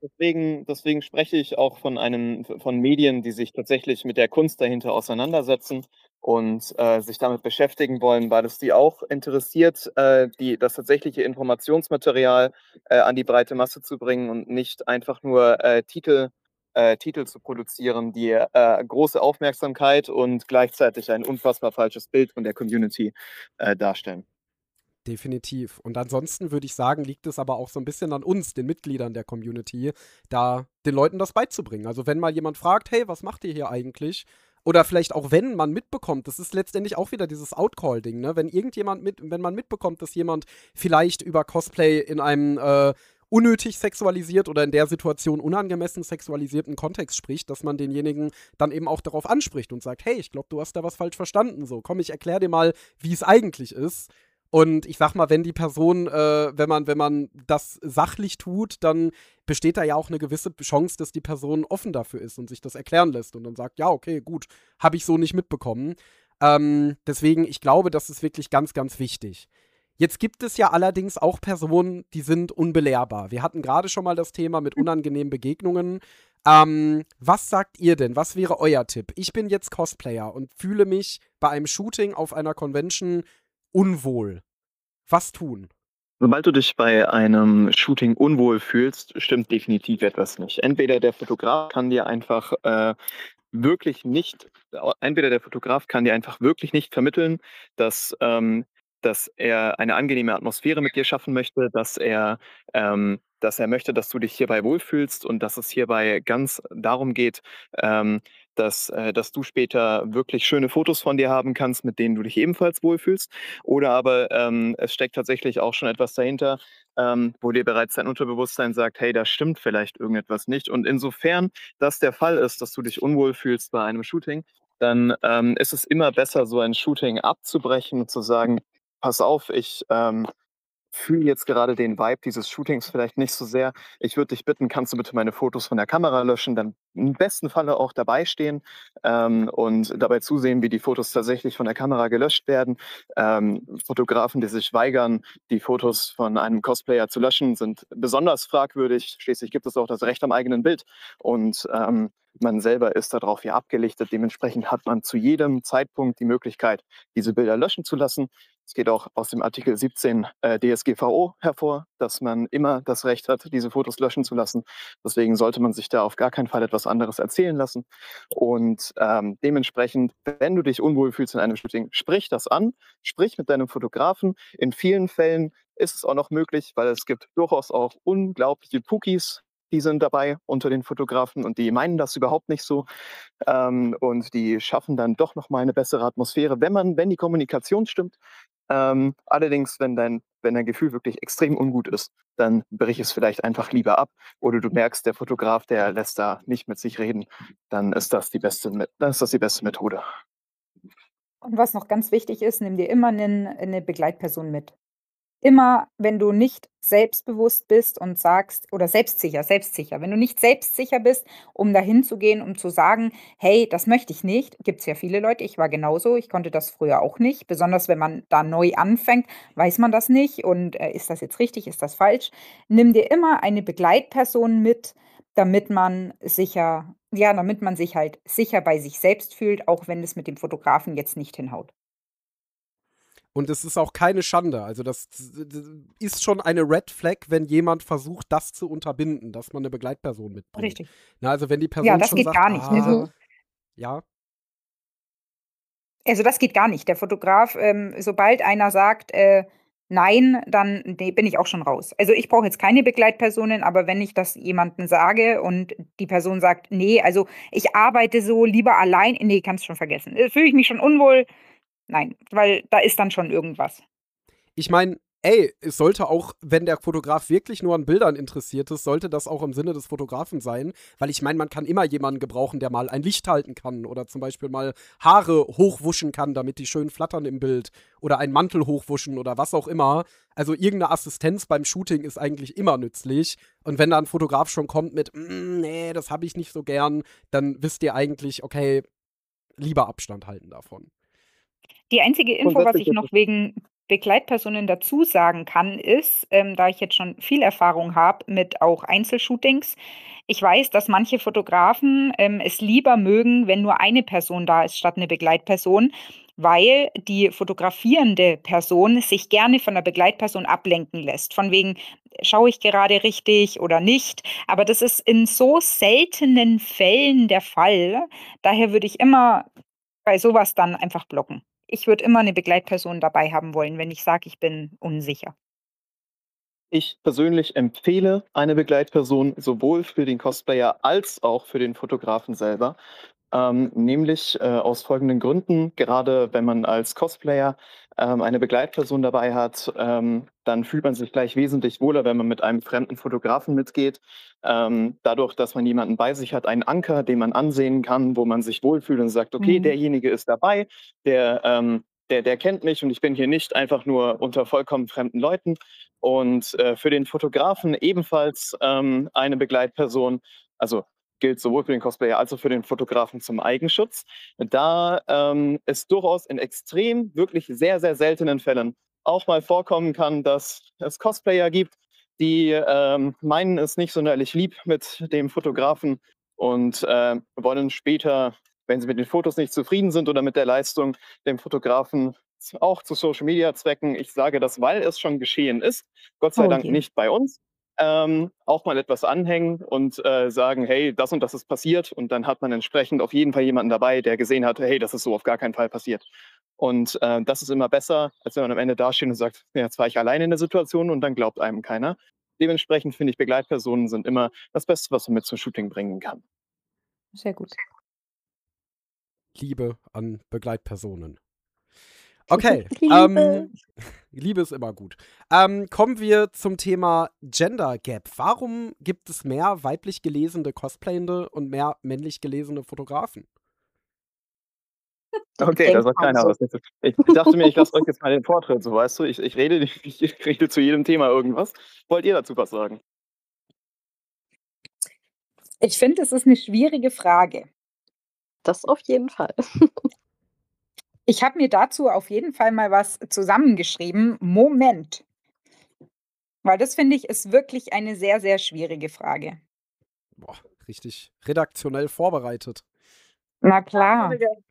Deswegen spreche ich auch von Medien, die sich tatsächlich mit der Kunst dahinter auseinandersetzen und sich damit beschäftigen wollen, weil es die auch interessiert, das tatsächliche Informationsmaterial an die breite Masse zu bringen und nicht einfach nur Titel zu produzieren, die große Aufmerksamkeit und gleichzeitig ein unfassbar falsches Bild von der Community darstellen. Definitiv. Und ansonsten würde ich sagen, liegt es aber auch so ein bisschen an uns, den Mitgliedern der Community, da den Leuten das beizubringen. Also wenn mal jemand fragt, hey, was macht ihr hier eigentlich? Oder vielleicht auch wenn man mitbekommt, das ist letztendlich auch wieder dieses Outcall-Ding, ne? Wenn man mitbekommt, dass jemand vielleicht über Cosplay in einem unnötig sexualisiert oder in der Situation unangemessen sexualisierten Kontext spricht, dass man denjenigen dann eben auch darauf anspricht und sagt, hey, ich glaube, du hast da was falsch verstanden. So, komm, ich erkläre dir mal, wie es eigentlich ist. Und ich sag mal, wenn die Person, wenn man das sachlich tut, dann besteht da ja auch eine gewisse Chance, dass die Person offen dafür ist und sich das erklären lässt und dann sagt, ja, okay, gut, habe ich so nicht mitbekommen. Deswegen, ich glaube, das ist wirklich ganz, ganz wichtig. Jetzt gibt es ja allerdings auch Personen, die sind unbelehrbar. Wir hatten gerade schon mal das Thema mit unangenehmen Begegnungen. Was sagt ihr denn? Was wäre euer Tipp? Ich bin jetzt Cosplayer und fühle mich bei einem Shooting auf einer Convention unwohl. Was tun? Sobald du dich bei einem Shooting unwohl fühlst, stimmt definitiv etwas nicht. Entweder der Fotograf kann dir einfach wirklich nicht vermitteln, dass er eine angenehme Atmosphäre mit dir schaffen möchte, dass er möchte, dass du dich hierbei wohlfühlst und dass es hierbei ganz darum geht, dass du später wirklich schöne Fotos von dir haben kannst, mit denen du dich ebenfalls wohlfühlst. Oder aber es steckt tatsächlich auch schon etwas dahinter, wo dir bereits dein Unterbewusstsein sagt, hey, da stimmt vielleicht irgendetwas nicht. Und insofern das der Fall ist, dass du dich unwohl fühlst bei einem Shooting, dann ist es immer besser, so ein Shooting abzubrechen und zu sagen, pass auf, ich fühle jetzt gerade den Vibe dieses Shootings vielleicht nicht so sehr. Ich würde dich bitten, kannst du bitte meine Fotos von der Kamera löschen, dann im besten Falle auch dabei stehen und dabei zusehen, wie die Fotos tatsächlich von der Kamera gelöscht werden. Fotografen, die sich weigern, die Fotos von einem Cosplayer zu löschen, sind besonders fragwürdig. Schließlich gibt es auch das Recht am eigenen Bild und man selber ist darauf ja abgelichtet. Dementsprechend hat man zu jedem Zeitpunkt die Möglichkeit, diese Bilder löschen zu lassen. Es geht auch aus dem Artikel 17 DSGVO hervor, dass man immer das Recht hat, diese Fotos löschen zu lassen. Deswegen sollte man sich da auf gar keinen Fall etwas anderes erzählen lassen. Und dementsprechend, wenn du dich unwohl fühlst in einem Shooting, sprich das an, sprich mit deinem Fotografen. In vielen Fällen ist es auch noch möglich, weil es gibt durchaus auch unglaubliche Pukis, die sind dabei unter den Fotografen und die meinen das überhaupt nicht so. Und die schaffen dann doch nochmal eine bessere Atmosphäre, wenn die Kommunikation stimmt. Allerdings, wenn dein Gefühl wirklich extrem ungut ist, dann brich es vielleicht einfach lieber ab. Oder du merkst, der Fotograf, der lässt da nicht mit sich reden, dann ist das die beste Methode. Und was noch ganz wichtig ist, nimm dir immer eine Begleitperson mit. Immer, wenn du nicht selbstbewusst bist und sagst oder selbstsicher, wenn du nicht selbstsicher bist, um dahin zu gehen, um zu sagen: „Hey, das möchte ich nicht.“ Gibt's ja viele Leute, ich war genauso, ich konnte das früher auch nicht. Besonders wenn man da neu anfängt, weiß man das nicht und, ist das jetzt richtig, ist das falsch? Nimm dir immer eine Begleitperson mit, damit man damit man sich halt sicher bei sich selbst fühlt, auch wenn es mit dem Fotografen jetzt nicht hinhaut. Und es ist auch keine Schande. Also das ist schon eine Red Flag, wenn jemand versucht, das zu unterbinden, dass man eine Begleitperson mitbringt. Richtig. Na, also wenn die Ja, Person das schon geht sagt, gar nicht. Also ja, das geht gar nicht. Der Fotograf, sobald einer sagt, „Nein“, dann bin ich auch schon raus. Also, ich brauche jetzt keine Begleitpersonen, aber wenn ich das jemandem sage und die Person sagt: „Ne, also, ich arbeite so lieber allein“, ne, kannst schon vergessen. Fühle ich mich schon unwohl. Nein, weil da ist dann schon irgendwas. ich meine, ey, es sollte auch, wenn der Fotograf wirklich nur an Bildern interessiert ist, sollte das auch im Sinne des Fotografen sein. Weil ich meine, man kann immer jemanden gebrauchen, der mal ein Licht halten kann oder zum Beispiel mal Haare hochwuschen kann, damit die schön flattern im Bild oder einen Mantel hochwuschen oder was auch immer. Also irgendeine Assistenz beim Shooting ist eigentlich immer nützlich. Und wenn da ein Fotograf schon kommt mit, nee, das habe ich nicht so gern, dann wisst ihr eigentlich, okay, lieber Abstand halten davon. Die einzige Info, was Grundsätzlich ich ist noch es wegen Begleitpersonen dazu sagen kann, ist, da ich jetzt schon viel Erfahrung habe mit auch Einzelshootings, ich weiß, dass manche Fotografen es lieber mögen, wenn nur eine Person da ist statt eine Begleitperson, weil die fotografierende Person sich gerne von der Begleitperson ablenken lässt. Von wegen, schaue ich gerade richtig oder nicht. Aber das ist in so seltenen Fällen der Fall. Daher würde ich immer bei sowas dann einfach blocken. Ich würde immer eine Begleitperson dabei haben wollen, wenn ich sage, ich bin unsicher. Ich persönlich empfehle eine Begleitperson sowohl für den Cosplayer als auch für den Fotografen selber. Nämlich aus folgenden Gründen. Gerade wenn man als Cosplayer eine Begleitperson dabei hat, dann fühlt man sich gleich wesentlich wohler, wenn man mit einem fremden Fotografen mitgeht. Dadurch, dass man jemanden bei sich hat, einen Anker, den man ansehen kann, wo man sich wohlfühlt und sagt, okay, derjenige ist dabei, der kennt mich und ich bin hier nicht einfach nur unter vollkommen fremden Leuten. Und für den Fotografen ebenfalls eine Begleitperson, also gilt sowohl für den Cosplayer als auch für den Fotografen zum Eigenschutz, da es durchaus in extrem, wirklich sehr, sehr seltenen Fällen auch mal vorkommen kann, dass es Cosplayer gibt, die meinen es nicht sonderlich lieb mit dem Fotografen und wollen später, wenn sie mit den Fotos nicht zufrieden sind oder mit der Leistung, dem Fotografen auch zu Social-Media-Zwecken, ich sage das, weil es schon geschehen ist, Gott sei Oh Dank je. nicht bei uns, auch mal etwas anhängen und sagen, hey, das und das ist passiert. Und dann hat man entsprechend auf jeden Fall jemanden dabei, der gesehen hat, hey, das ist so auf gar keinen Fall passiert. Und das ist immer besser, als wenn man am Ende dasteht und sagt, ja, jetzt war ich alleine in der Situation und dann glaubt einem keiner. Dementsprechend finde ich, Begleitpersonen sind immer das Beste, was man mit zum Shooting bringen kann. Sehr gut. Liebe an Begleitpersonen. Okay, Liebe. Liebe ist immer gut. Kommen wir zum Thema Gender Gap. Warum gibt es mehr weiblich gelesene Cosplayende und mehr männlich gelesene Fotografen? Okay, das war keiner. Denkpause. Was ich dachte mir, ich lasse euch jetzt mal den Vortritt, so weißt du. Ich rede zu jedem Thema irgendwas. Wollt ihr dazu was sagen? Ich finde, es ist eine schwierige Frage. Das auf jeden Fall. Ich habe mir dazu auf jeden Fall mal was zusammengeschrieben. Moment. Weil das finde ich ist wirklich eine sehr, sehr schwierige Frage. Boah, richtig redaktionell vorbereitet. Na klar.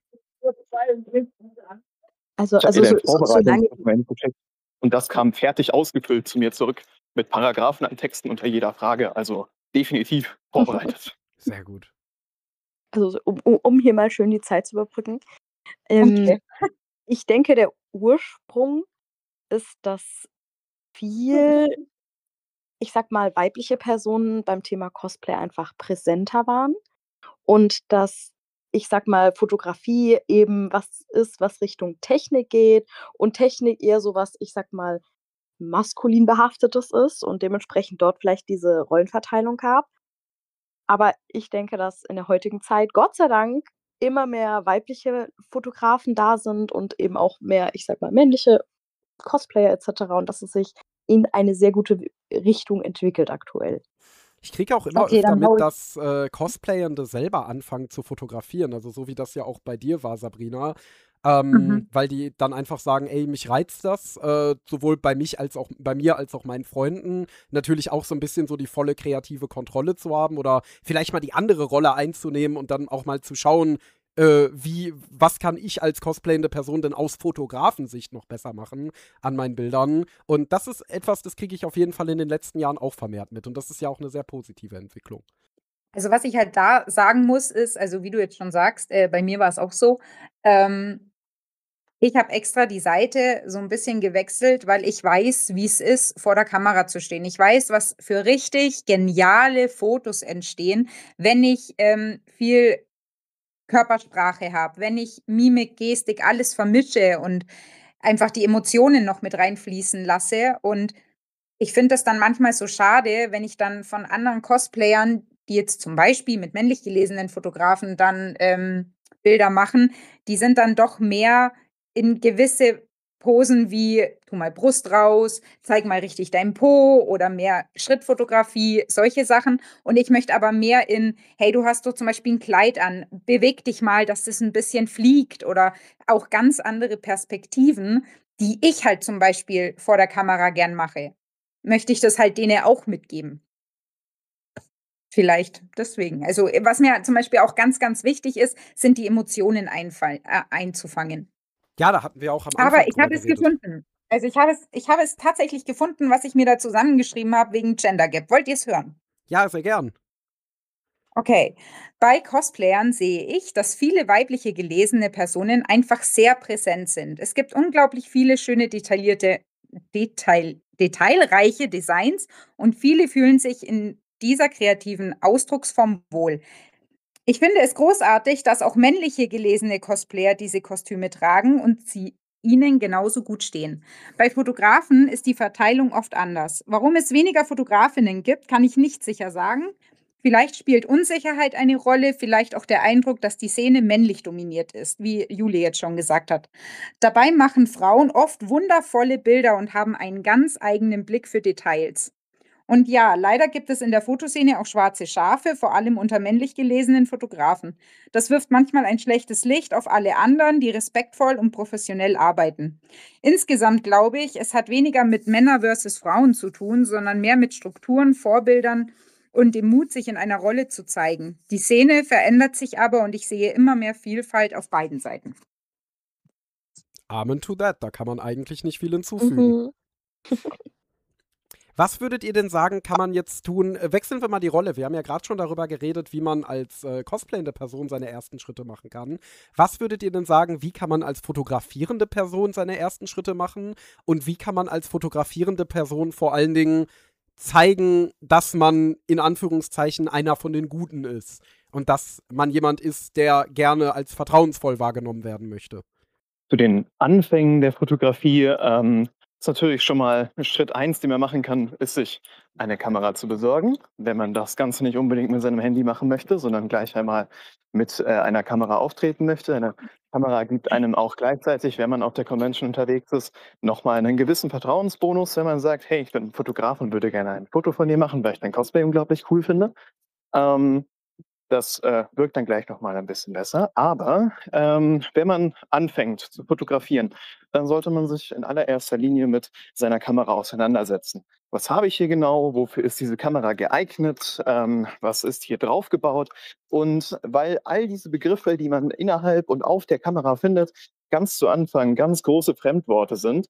Also, Ich habe dir so, dein solange Vorbereitungsdokument gecheckt und das kam fertig ausgefüllt zu mir zurück mit Paragraphen an Texten unter jeder Frage. Also definitiv vorbereitet. Sehr gut. also um hier mal schön die Zeit zu überbrücken. Okay. Ich denke, der Ursprung ist, dass viel, ich sag mal, weibliche Personen beim Thema Cosplay einfach präsenter waren und dass, ich sag mal, Fotografie eben was ist, was Richtung Technik geht und Technik eher so was, ich sag mal, maskulin behaftetes ist und dementsprechend dort vielleicht diese Rollenverteilung gab. Aber ich denke, dass in der heutigen Zeit, Gott sei Dank, immer mehr weibliche Fotografen da sind und eben auch mehr, ich sag mal, männliche Cosplayer et cetera und dass es sich in eine sehr gute Richtung entwickelt aktuell. Ich kriege auch immer Okay, öfter dann hau mit, ich. dass Cosplayende selber anfangen zu fotografieren. Also so wie das ja auch bei dir war, Sabrina. Weil die dann einfach sagen, ey, mich reizt das, sowohl bei mir als auch meinen Freunden, natürlich auch so ein bisschen so die volle kreative Kontrolle zu haben oder vielleicht mal die andere Rolle einzunehmen und dann auch mal zu schauen, was kann ich als cosplayende Person denn aus Fotografensicht noch besser machen an meinen Bildern? Und das ist etwas, das kriege ich auf jeden Fall in den letzten Jahren auch vermehrt mit. Und das ist ja auch eine sehr positive Entwicklung. Also, was ich halt da sagen muss, ist, also wie du jetzt schon sagst, bei mir war es auch so, ich habe extra die Seite so ein bisschen gewechselt, weil ich weiß, wie es ist, vor der Kamera zu stehen. Ich weiß, was für richtig geniale Fotos entstehen, wenn ich viel Körpersprache habe, wenn ich Mimik, Gestik, alles vermische und einfach die Emotionen noch mit reinfließen lasse. Und ich finde das dann manchmal so schade, wenn ich dann von anderen Cosplayern, die jetzt zum Beispiel mit männlich gelesenen Fotografen dann Bilder machen, die sind dann doch mehr in gewisse Posen wie tu mal Brust raus, zeig mal richtig dein Po oder mehr Schrittfotografie, solche Sachen. Und ich möchte aber mehr in, hey, du hast doch zum Beispiel ein Kleid an, beweg dich mal, dass das ein bisschen fliegt oder auch ganz andere Perspektiven, die ich halt zum Beispiel vor der Kamera gern mache, möchte ich das halt denen auch mitgeben. Vielleicht deswegen. Also, was mir zum Beispiel auch ganz, ganz wichtig ist, sind die Emotionen einzufangen. Ja, da hatten wir auch am Aber Anfang ich drüber habe es geredet. gefunden. Also, ich habe es tatsächlich gefunden, was ich mir da zusammengeschrieben habe wegen Gender Gap. Wollt ihr es hören? Ja, sehr gern. Okay. Bei Cosplayern sehe ich, dass viele weibliche gelesene Personen einfach sehr präsent sind. Es gibt unglaublich viele schöne detailreiche Designs und viele fühlen sich in dieser kreativen Ausdrucksform wohl. Ich finde es großartig, dass auch männliche gelesene Cosplayer diese Kostüme tragen und sie ihnen genauso gut stehen. Bei Fotografen ist die Verteilung oft anders. Warum es weniger Fotografinnen gibt, kann ich nicht sicher sagen. Vielleicht spielt Unsicherheit eine Rolle, vielleicht auch der Eindruck, dass die Szene männlich dominiert ist, wie Jule jetzt schon gesagt hat. Dabei machen Frauen oft wundervolle Bilder und haben einen ganz eigenen Blick für Details. Und ja, leider gibt es in der Fotoszene auch schwarze Schafe, vor allem unter männlich gelesenen Fotografen. Das wirft manchmal ein schlechtes Licht auf alle anderen, die respektvoll und professionell arbeiten. Insgesamt glaube ich, es hat weniger mit Männer versus Frauen zu tun, sondern mehr mit Strukturen, Vorbildern und dem Mut, sich in einer Rolle zu zeigen. Die Szene verändert sich aber und ich sehe immer mehr Vielfalt auf beiden Seiten. Amen to that. Da kann man eigentlich nicht viel hinzufügen. Mhm. Was würdet ihr denn sagen, kann man jetzt tun? Wechseln wir mal die Rolle. Wir haben ja gerade schon darüber geredet, wie man als cosplayende Person seine ersten Schritte machen kann. Was würdet ihr denn sagen, wie kann man als fotografierende Person seine ersten Schritte machen? Und wie kann man als fotografierende Person vor allen Dingen zeigen, dass man in Anführungszeichen einer von den Guten ist? Und dass man jemand ist, der gerne als vertrauensvoll wahrgenommen werden möchte? Zu den Anfängen der Fotografie ist natürlich schon mal Schritt 1, den man machen kann, ist sich eine Kamera zu besorgen, wenn man das Ganze nicht unbedingt mit seinem Handy machen möchte, sondern gleich einmal mit einer Kamera auftreten möchte. Eine Kamera gibt einem auch gleichzeitig, wenn man auf der Convention unterwegs ist, nochmal einen gewissen Vertrauensbonus, wenn man sagt, hey, ich bin Fotograf und würde gerne ein Foto von dir machen, weil ich dein Cosplay unglaublich cool finde. Das wirkt dann gleich nochmal ein bisschen besser. Aber wenn man anfängt zu fotografieren, dann sollte man sich in allererster Linie mit seiner Kamera auseinandersetzen. Was habe ich hier genau? Wofür ist diese Kamera geeignet? Was ist hier drauf gebaut? Und weil all diese Begriffe, die man innerhalb und auf der Kamera findet, ganz zu Anfang ganz große Fremdworte sind,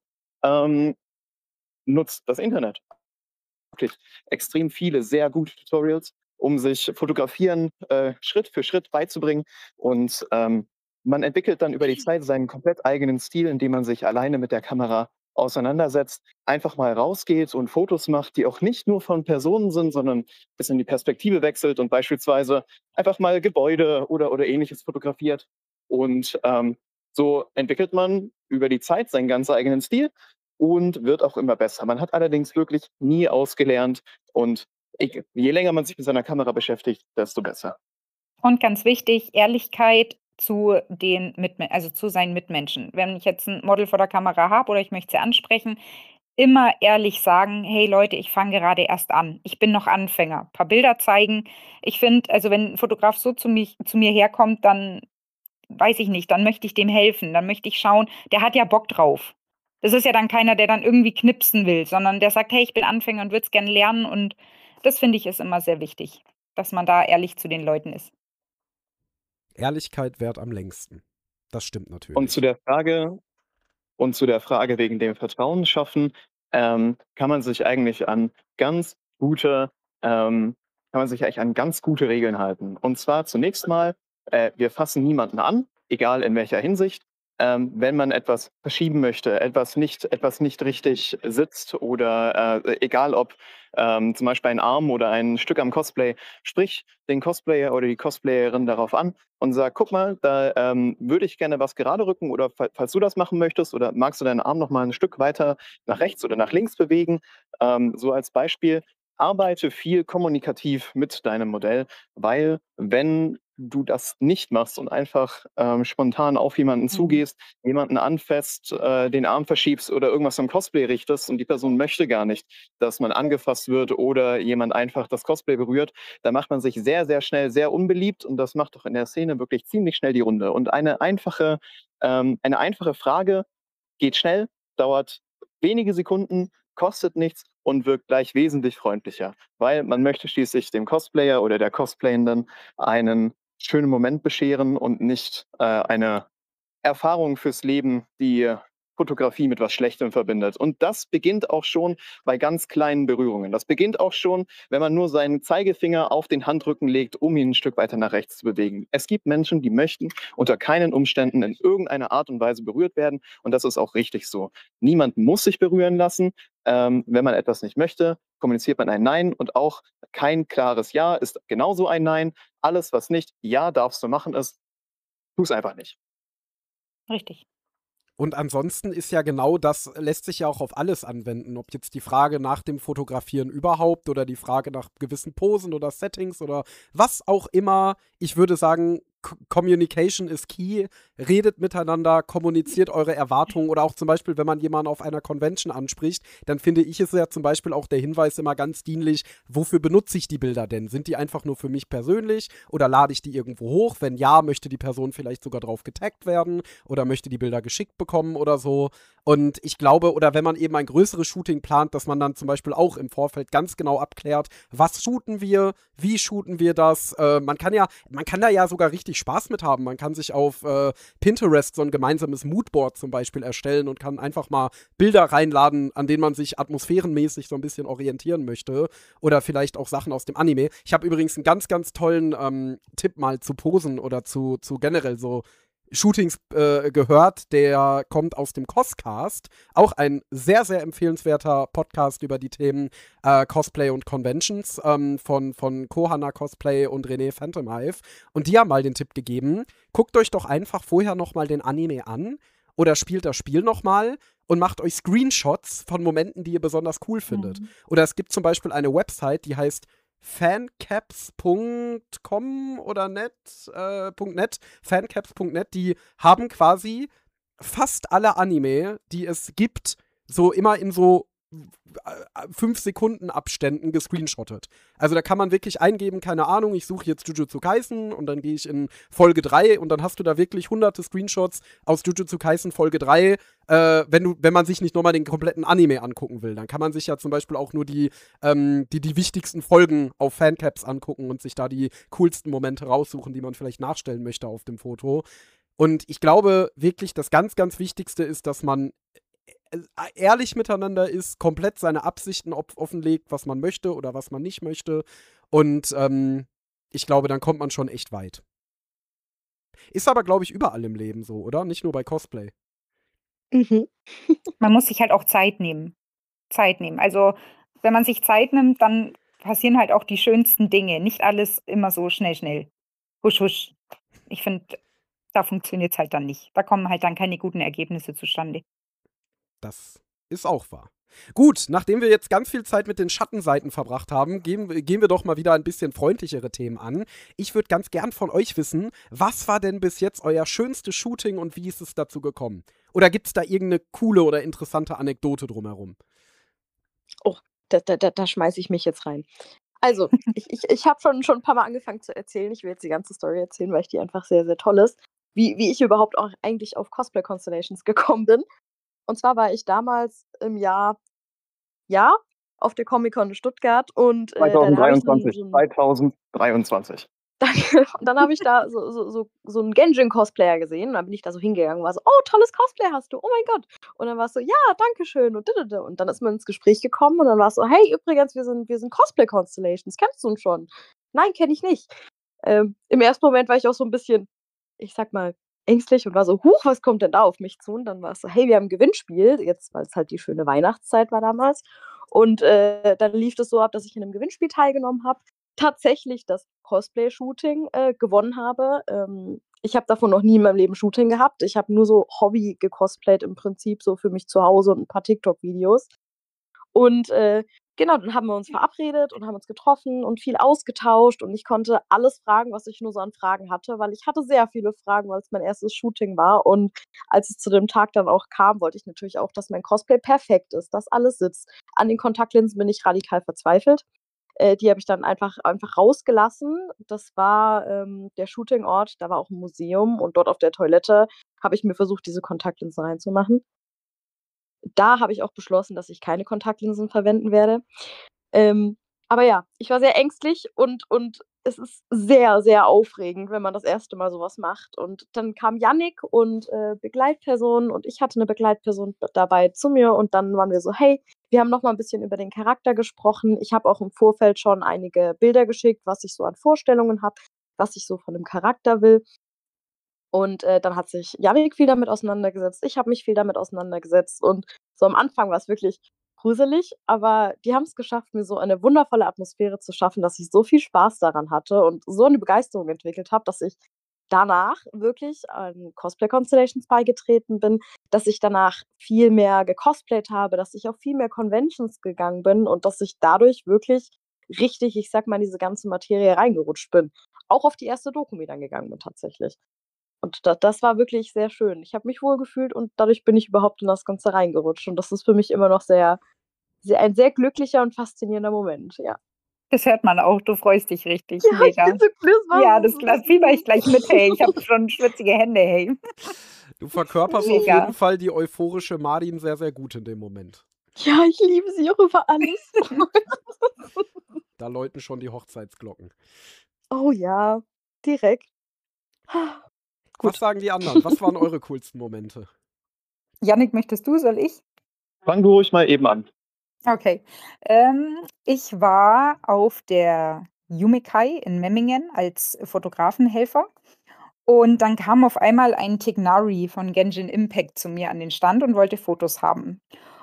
nutzt das Internet. Wirklich extrem viele sehr gute Tutorials, um sich Fotografieren Schritt für Schritt beizubringen. Und man entwickelt dann über die Zeit seinen komplett eigenen Stil, indem man sich alleine mit der Kamera auseinandersetzt, einfach mal rausgeht und Fotos macht, die auch nicht nur von Personen sind, sondern ein bisschen die Perspektive wechselt und beispielsweise einfach mal Gebäude oder ähnliches fotografiert. Und so entwickelt man über die Zeit seinen ganz eigenen Stil und wird auch immer besser. Man hat allerdings wirklich nie ausgelernt und je länger man sich mit seiner Kamera beschäftigt, desto besser. Und ganz wichtig, Ehrlichkeit zu also zu seinen Mitmenschen. Wenn ich jetzt ein Model vor der Kamera habe oder ich möchte sie ansprechen, immer ehrlich sagen: „Hey Leute, ich fange gerade erst an. Ich bin noch Anfänger." Paar Bilder zeigen. Ich finde, also wenn 'n Fotograf so zu mir herkommt, dann weiß ich nicht, dann möchte ich dem helfen. Dann möchte ich schauen, der hat ja Bock drauf. Das ist ja dann keiner, der dann irgendwie knipsen will, sondern der sagt: „Hey, ich bin Anfänger und würde es gerne lernen." Und das finde ich, ist immer sehr wichtig, dass man da ehrlich zu den Leuten ist. Ehrlichkeit währt am längsten. Das stimmt Und natürlich. zu der Frage wegen dem Vertrauen schaffen, kann man sich eigentlich an ganz gute Regeln halten. Und zwar zunächst mal, wir fassen niemanden an, egal in welcher Hinsicht. Wenn man etwas verschieben möchte, etwas nicht richtig sitzt oder egal ob zum Beispiel ein Arm oder ein Stück am Cosplay, sprich den Cosplayer oder die Cosplayerin darauf an und sag, guck mal, da würde ich gerne was gerade rücken oder falls du das machen möchtest oder magst du deinen Arm noch mal ein Stück weiter nach rechts oder nach links bewegen, so als Beispiel, arbeite viel kommunikativ mit deinem Modell, weil wenn du das nicht machst und einfach spontan auf jemanden zugehst, jemanden anfasst, den Arm verschiebst oder irgendwas am Cosplay richtest und die Person möchte gar nicht, dass man angefasst wird oder jemand einfach das Cosplay berührt, da macht man sich sehr, sehr schnell sehr unbeliebt und das macht doch in der Szene wirklich ziemlich schnell die Runde. Und eine einfache Frage geht schnell dauert wenige Sekunden, kostet nichts und wirkt gleich wesentlich freundlicher, weil man möchte schließlich dem Cosplayer oder der Cosplayenden einen schönen Moment bescheren und nicht eine Erfahrung fürs Leben, die Fotografie mit was Schlechtem verbindet. Und das beginnt auch schon bei ganz kleinen Berührungen. Das beginnt auch schon, wenn man nur seinen Zeigefinger auf den Handrücken legt, um ihn ein Stück weiter nach rechts zu bewegen. Es gibt Menschen, die möchten unter keinen Umständen in irgendeiner Art und Weise berührt werden. Und das ist auch richtig so. Niemand muss sich berühren lassen. Wenn man etwas nicht möchte, kommuniziert man ein Nein. Und auch kein klares Ja ist genauso ein Nein. Alles, was nicht Ja darfst du machen ist, tu es einfach nicht. Richtig. Und ansonsten ist ja genau das, lässt sich ja auch auf alles anwenden. Ob jetzt die Frage nach dem Fotografieren überhaupt oder die Frage nach gewissen Posen oder Settings oder was auch immer. Ich würde sagen, Communication is key. Redet miteinander, kommuniziert eure Erwartungen oder auch zum Beispiel, wenn man jemanden auf einer Convention anspricht, dann finde ich es ja zum Beispiel auch der Hinweis immer ganz dienlich, wofür benutze ich die Bilder denn? Sind die einfach nur für mich persönlich oder lade ich die irgendwo hoch? Wenn ja, möchte die Person vielleicht sogar drauf getaggt werden oder möchte die Bilder geschickt bekommen oder so. Und ich glaube, oder wenn man eben ein größeres Shooting plant, dass man dann zum Beispiel auch im Vorfeld ganz genau abklärt, was shooten wir, wie shooten wir das. Man kann da ja sogar richtig Spaß mit haben. Man kann sich auf Pinterest so ein gemeinsames Moodboard zum Beispiel erstellen und kann einfach mal Bilder reinladen, an denen man sich atmosphärenmäßig so ein bisschen orientieren möchte. Oder vielleicht auch Sachen aus dem Anime. Ich habe übrigens einen ganz, ganz tollen Tipp mal zu Posen oder zu generell so Shootings gehört, der kommt aus dem Coscast, auch ein sehr, sehr empfehlenswerter Podcast über die Themen Cosplay und Conventions von Kohana Cosplay und René Phantomhive. Und die haben mal den Tipp gegeben, guckt euch doch einfach vorher nochmal den Anime an oder spielt das Spiel nochmal und macht euch Screenshots von Momenten, die ihr besonders cool findet. Oder es gibt zum Beispiel eine Website, die heißt fancaps.com oder .net, fancaps.net, die haben quasi fast alle Anime, die es gibt, so immer in so 5 Sekunden Abständen gescreenshottet. Also da kann man wirklich eingeben, keine Ahnung, ich suche jetzt Jujutsu Kaisen und dann gehe ich in Folge 3 und dann hast du da wirklich hunderte Screenshots aus Jujutsu Kaisen Folge 3, wenn man sich nicht nochmal den kompletten Anime angucken will. Dann kann man sich ja zum Beispiel auch nur die wichtigsten Folgen auf Fancaps angucken und sich da die coolsten Momente raussuchen, die man vielleicht nachstellen möchte auf dem Foto. Und ich glaube wirklich, das ganz, ganz Wichtigste ist, dass man ehrlich miteinander ist, komplett seine Absichten offenlegt, was man möchte oder was man nicht möchte. Und ich glaube, dann kommt man schon echt weit. Ist aber, glaube ich, überall im Leben so, oder? Nicht nur bei Cosplay. Man muss sich halt auch Zeit nehmen. Also, wenn man sich Zeit nimmt, dann passieren halt auch die schönsten Dinge. Nicht alles immer so schnell, schnell. Husch, husch. Ich finde, da funktioniert es halt dann nicht. Da kommen halt dann keine guten Ergebnisse zustande. Das ist auch wahr. Gut, nachdem wir jetzt ganz viel Zeit mit den Schattenseiten verbracht haben, gehen wir doch mal wieder ein bisschen freundlichere Themen an. Ich würde ganz gern von euch wissen, was war denn bis jetzt euer schönstes Shooting und wie ist es dazu gekommen? Oder gibt es da irgendeine coole oder interessante Anekdote drumherum? Oh, da schmeiße ich mich jetzt rein. Also, ich habe schon ein paar Mal angefangen zu erzählen. Ich will jetzt die ganze Story erzählen, weil ich die einfach sehr, sehr toll ist, wie ich überhaupt auch eigentlich auf Cosplay Constellations gekommen bin. Und zwar war ich damals im Jahr auf der Comic-Con in Stuttgart und, da habe ich so 2023. Danke. Und dann habe ich da so 'n Genjin-Cosplayer gesehen und dann bin ich da so hingegangen und war so: „Oh, tolles Cosplay hast du. Oh mein Gott.“ Und dann war's so: „Ja, danke schön“ und und dann ist man ins Gespräch gekommen und dann war's so: „Hey, übrigens, wir sind Cosplay Constellations. Kennst du uns schon?“ „Nein, kenne ich nicht.“ Im ersten Moment war ich auch so 'n bisschen, ich sage mal, ängstlich und war so: „Huch, was kommt denn da auf mich zu?“ Und dann war's so: „Hey, wir haben 'n Gewinnspiel“, jetzt weil's halt die schöne Weihnachtszeit war damals. Und, dann lief das so ab, dass ich in 'nem Gewinnspiel teilgenommen habe, tatsächlich das Cosplay-Shooting, gewonnen habe. Ich habe davon noch nie in meinem Leben Shooting gehabt. Ich habe nur so Hobby gecosplayt im Prinzip, so für mich zu Hause und 'n paar TikTok-Videos. Und, genau, dann haben wir uns verabredet und haben uns getroffen und viel ausgetauscht und ich konnte alles fragen, was ich nur so an Fragen hatte, weil ich hatte sehr viele Fragen, weil's mein erstes Shooting war. Und als es zu dem Tag dann auch kam, wollte ich natürlich auch, dass mein Cosplay perfekt ist, dass alles sitzt. An den Kontaktlinsen bin ich radikal verzweifelt. Die habe ich dann einfach rausgelassen. Das war, der Shootingort, da war auch 'n Museum und dort auf der Toilette habe ich mir versucht, diese Kontaktlinsen reinzumachen. Da habe ich auch beschlossen, dass ich keine Kontaktlinsen verwenden werde. Aber ja, ich war sehr ängstlich und es ist sehr, sehr aufregend, wenn man das erste Mal so was macht. Und dann kam Jannik und, Begleitpersonen und ich hatte 'ne Begleitperson dabei zu mir und dann waren wir so: „Hey, wir haben noch mal 'n bisschen über den Charakter gesprochen." Ich habe auch im Vorfeld schon einige Bilder geschickt, was ich so an Vorstellungen habe, was ich so von dem Charakter will. Und, dann hat sich Jannik viel damit auseinandergesetzt. Ich habe mich viel damit auseinandergesetzt und so am Anfang war's wirklich gruselig, aber die haben's geschafft, mir so eine wundervolle Atmosphäre zu schaffen, dass ich so viel Spaß daran hatte und so 'ne Begeisterung entwickelt habe, dass ich danach wirklich an Cosplay Constellations beigetreten bin, dass ich danach viel mehr gecosplayt habe, dass ich auf viel mehr Conventions gegangen bin und dass ich dadurch wirklich richtig, ich sage mal, in diese ganze Materie reingerutscht bin. Auch auf die erste Doku dann gegangen bin tatsächlich. Und das war wirklich sehr schön. Ich habe mich wohlgefühlt und dadurch bin ich überhaupt in das Ganze reingerutscht. Und das ist für mich immer noch ein sehr glücklicher und faszinierender Moment, ja. Das hört man auch, du freust dich richtig, Ja, ich mega. bin so das war Ja, so das fieber ich gleich mit, hey. Ich habe schon schwitzige Hände, hey. Du verkörperst auf Mega. jeden Fall die euphorische Marin sehr, sehr gut in dem Moment. Ja, ich liebe sie auch über alles. Da läuten schon die Hochzeitsglocken. Oh ja, direkt. Was Gut. sagen die anderen? Was waren eure coolsten Momente? Jannik, möchtest du, soll ich? Fang du ruhig mal eben an. Okay. Ich war auf der Yumekai in Memmingen als Fotografenhelfer und dann kam auf einmal ein Tighnari von Genshin Impact zu mir an den Stand und wollte Fotos haben.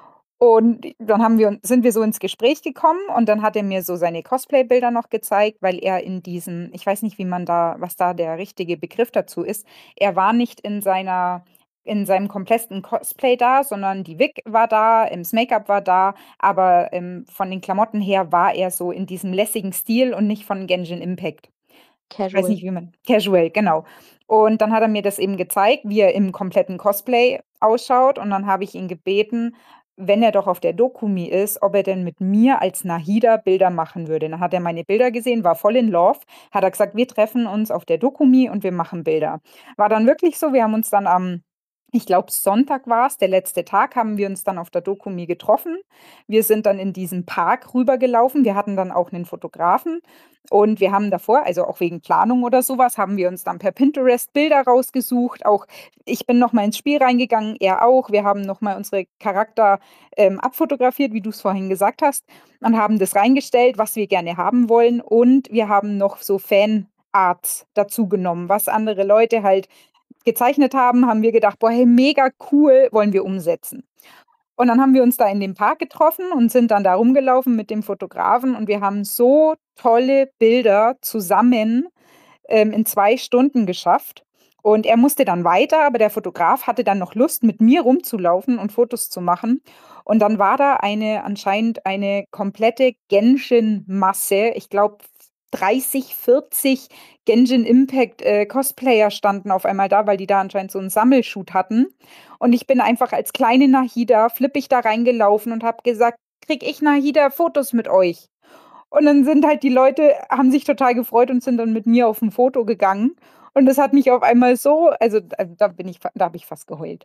Und dann sind wir so ins Gespräch gekommen und dann hat er mir so seine Cosplay-Bilder noch gezeigt, weil er in diesem, ich weiß nicht, was da der richtige Begriff dazu ist. Er war nicht in seinem kompletten Cosplay da, sondern die Wig war da, das Make-up war da, aber von den Klamotten her war er so in diesem lässigen Stil und nicht von Genshin Impact. Ich weiß nicht, Casual. Casual, genau. Und dann hat er mir das eben gezeigt, wie er im kompletten Cosplay ausschaut. Und dann habe ich ihn gebeten, wenn er doch auf der Dokumi ist, ob er denn mit mir als Nahida Bilder machen würde. Dann hat er meine Bilder gesehen, war voll in Love, hat er gesagt, wir treffen uns auf der Dokumi und wir machen Bilder. War dann wirklich so, wir haben uns dann ich glaube, Sonntag war es, der letzte Tag, haben wir uns dann auf der Dokumi getroffen. Wir sind dann in diesen Park rübergelaufen. Wir hatten dann auch einen Fotografen und wir haben davor, also auch wegen Planung oder sowas, haben wir uns dann per Pinterest Bilder rausgesucht. Auch ich bin noch mal ins Spiel reingegangen, er auch. Wir haben noch mal unsere Charakter abfotografiert, wie du es vorhin gesagt hast, und haben das reingestellt, was wir gerne haben wollen. Und wir haben noch so Fanarts dazu genommen, was andere Leute halt gezeichnet haben wir gedacht, boah, hey, mega cool, wollen wir umsetzen. Und dann haben wir uns da in dem Park getroffen und sind dann da rumgelaufen mit dem Fotografen und wir haben so tolle Bilder zusammen in 2 Stunden geschafft. Und er musste dann weiter, aber der Fotograf hatte dann noch Lust, mit mir rumzulaufen und Fotos zu machen. Und dann war da anscheinend eine komplette Genshin-Masse. Ich glaube, 30, 40 Genshin Impact Cosplayer standen auf einmal da, weil die da anscheinend so einen Sammelshoot hatten. Und ich bin einfach als kleine Nahida flippig da reingelaufen und habe gesagt, krieg ich Nahida Fotos mit euch? Und dann sind halt die Leute, haben sich total gefreut und sind dann mit mir auf ein Foto gegangen. Und das hat mich auf einmal so, also da habe ich fast geheult.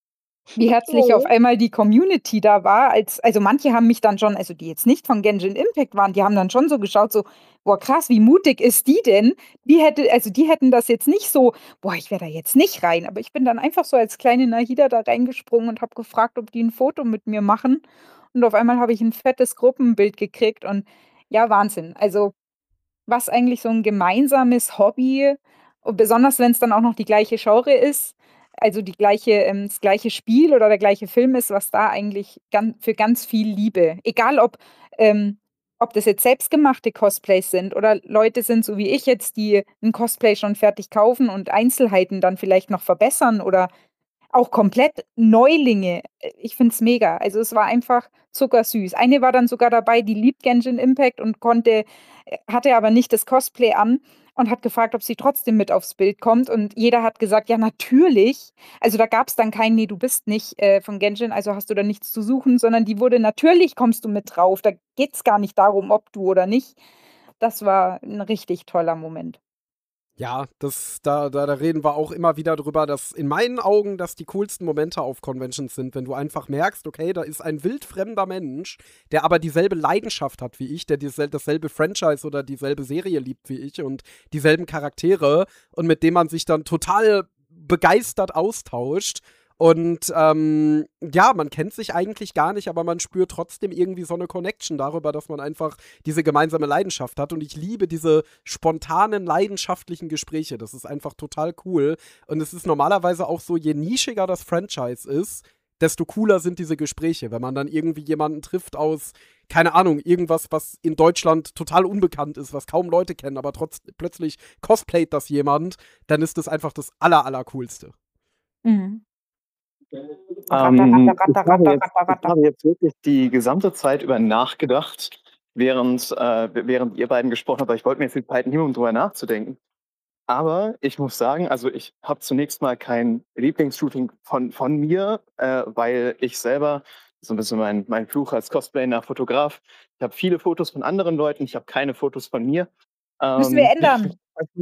Wie herzlich auf Oh. einmal die Community da war, also manche haben mich dann schon, also die jetzt nicht von Genshin Impact waren, die haben dann schon so geschaut, so, boah, krass, wie mutig ist die denn? Die hätten das jetzt nicht so, boah, ich wäre da jetzt nicht rein. Aber ich bin dann einfach so als kleine Nahida da reingesprungen und habe gefragt, ob die ein Foto mit mir machen. Und auf einmal habe ich ein fettes Gruppenbild gekriegt und ja, Wahnsinn. Also was eigentlich so 'n gemeinsames Hobby und besonders wenn's dann auch noch die gleiche Genre ist, also das gleiche Spiel oder der gleiche Film ist, was da eigentlich für ganz viel Liebe, egal ob das jetzt selbstgemachte Cosplays sind oder Leute sind, so wie ich jetzt, die 'n Cosplay schon fertig kaufen und Einzelheiten dann vielleicht noch verbessern oder auch komplett Neulinge. Ich finde es mega. Also, es war einfach zuckersüß. Eine war dann sogar dabei, die liebt Genshin Impact und hatte aber nicht das Cosplay an und hat gefragt, ob sie trotzdem mit aufs Bild kommt und jeder hat gesagt: „Ja, natürlich." Also, da gab's dann kein: „Ne, du bist nicht, von Genshin, also hast du da nichts zu suchen", sondern die wurde: „Natürlich kommst du mit drauf. Da geht's gar nicht darum, ob du oder nicht." Das war 'n richtig toller Moment. Ja, da reden wir auch immer wieder drüber, dass in meinen Augen das die coolsten Momente auf Conventions sind, wenn du einfach merkst, okay, da ist ein wildfremder Mensch, der aber dieselbe Leidenschaft hat wie ich, der dasselbe Franchise oder dieselbe Serie liebt wie ich und dieselben Charaktere und mit dem man sich dann total begeistert austauscht. Und ja, man kennt sich eigentlich gar nicht, aber man spürt trotzdem irgendwie so eine Connection darüber, dass man einfach diese gemeinsame Leidenschaft hat. Und ich liebe diese spontanen, leidenschaftlichen Gespräche. Das ist einfach total cool. Und es ist normalerweise auch so, je nischiger das Franchise ist, desto cooler sind diese Gespräche. Wenn man dann irgendwie jemanden trifft aus, keine Ahnung, irgendwas, was in Deutschland total unbekannt ist, was kaum Leute kennen, aber plötzlich cosplayt das jemand, dann ist das einfach das Allercoolste. Mhm. Ich habe jetzt wirklich die gesamte Zeit über nachgedacht, während ihr beiden gesprochen habt, aber ich wollte mir jetzt die Zeit nehmen, um drüber nachzudenken. Aber ich muss sagen, also ich habe zunächst mal kein Lieblingsshooting von mir, weil ich selber, so ein bisschen mein Fluch als Cosplayer, Fotograf, ich habe viele Fotos von anderen Leuten, ich habe keine Fotos von mir. Müssen wir ändern.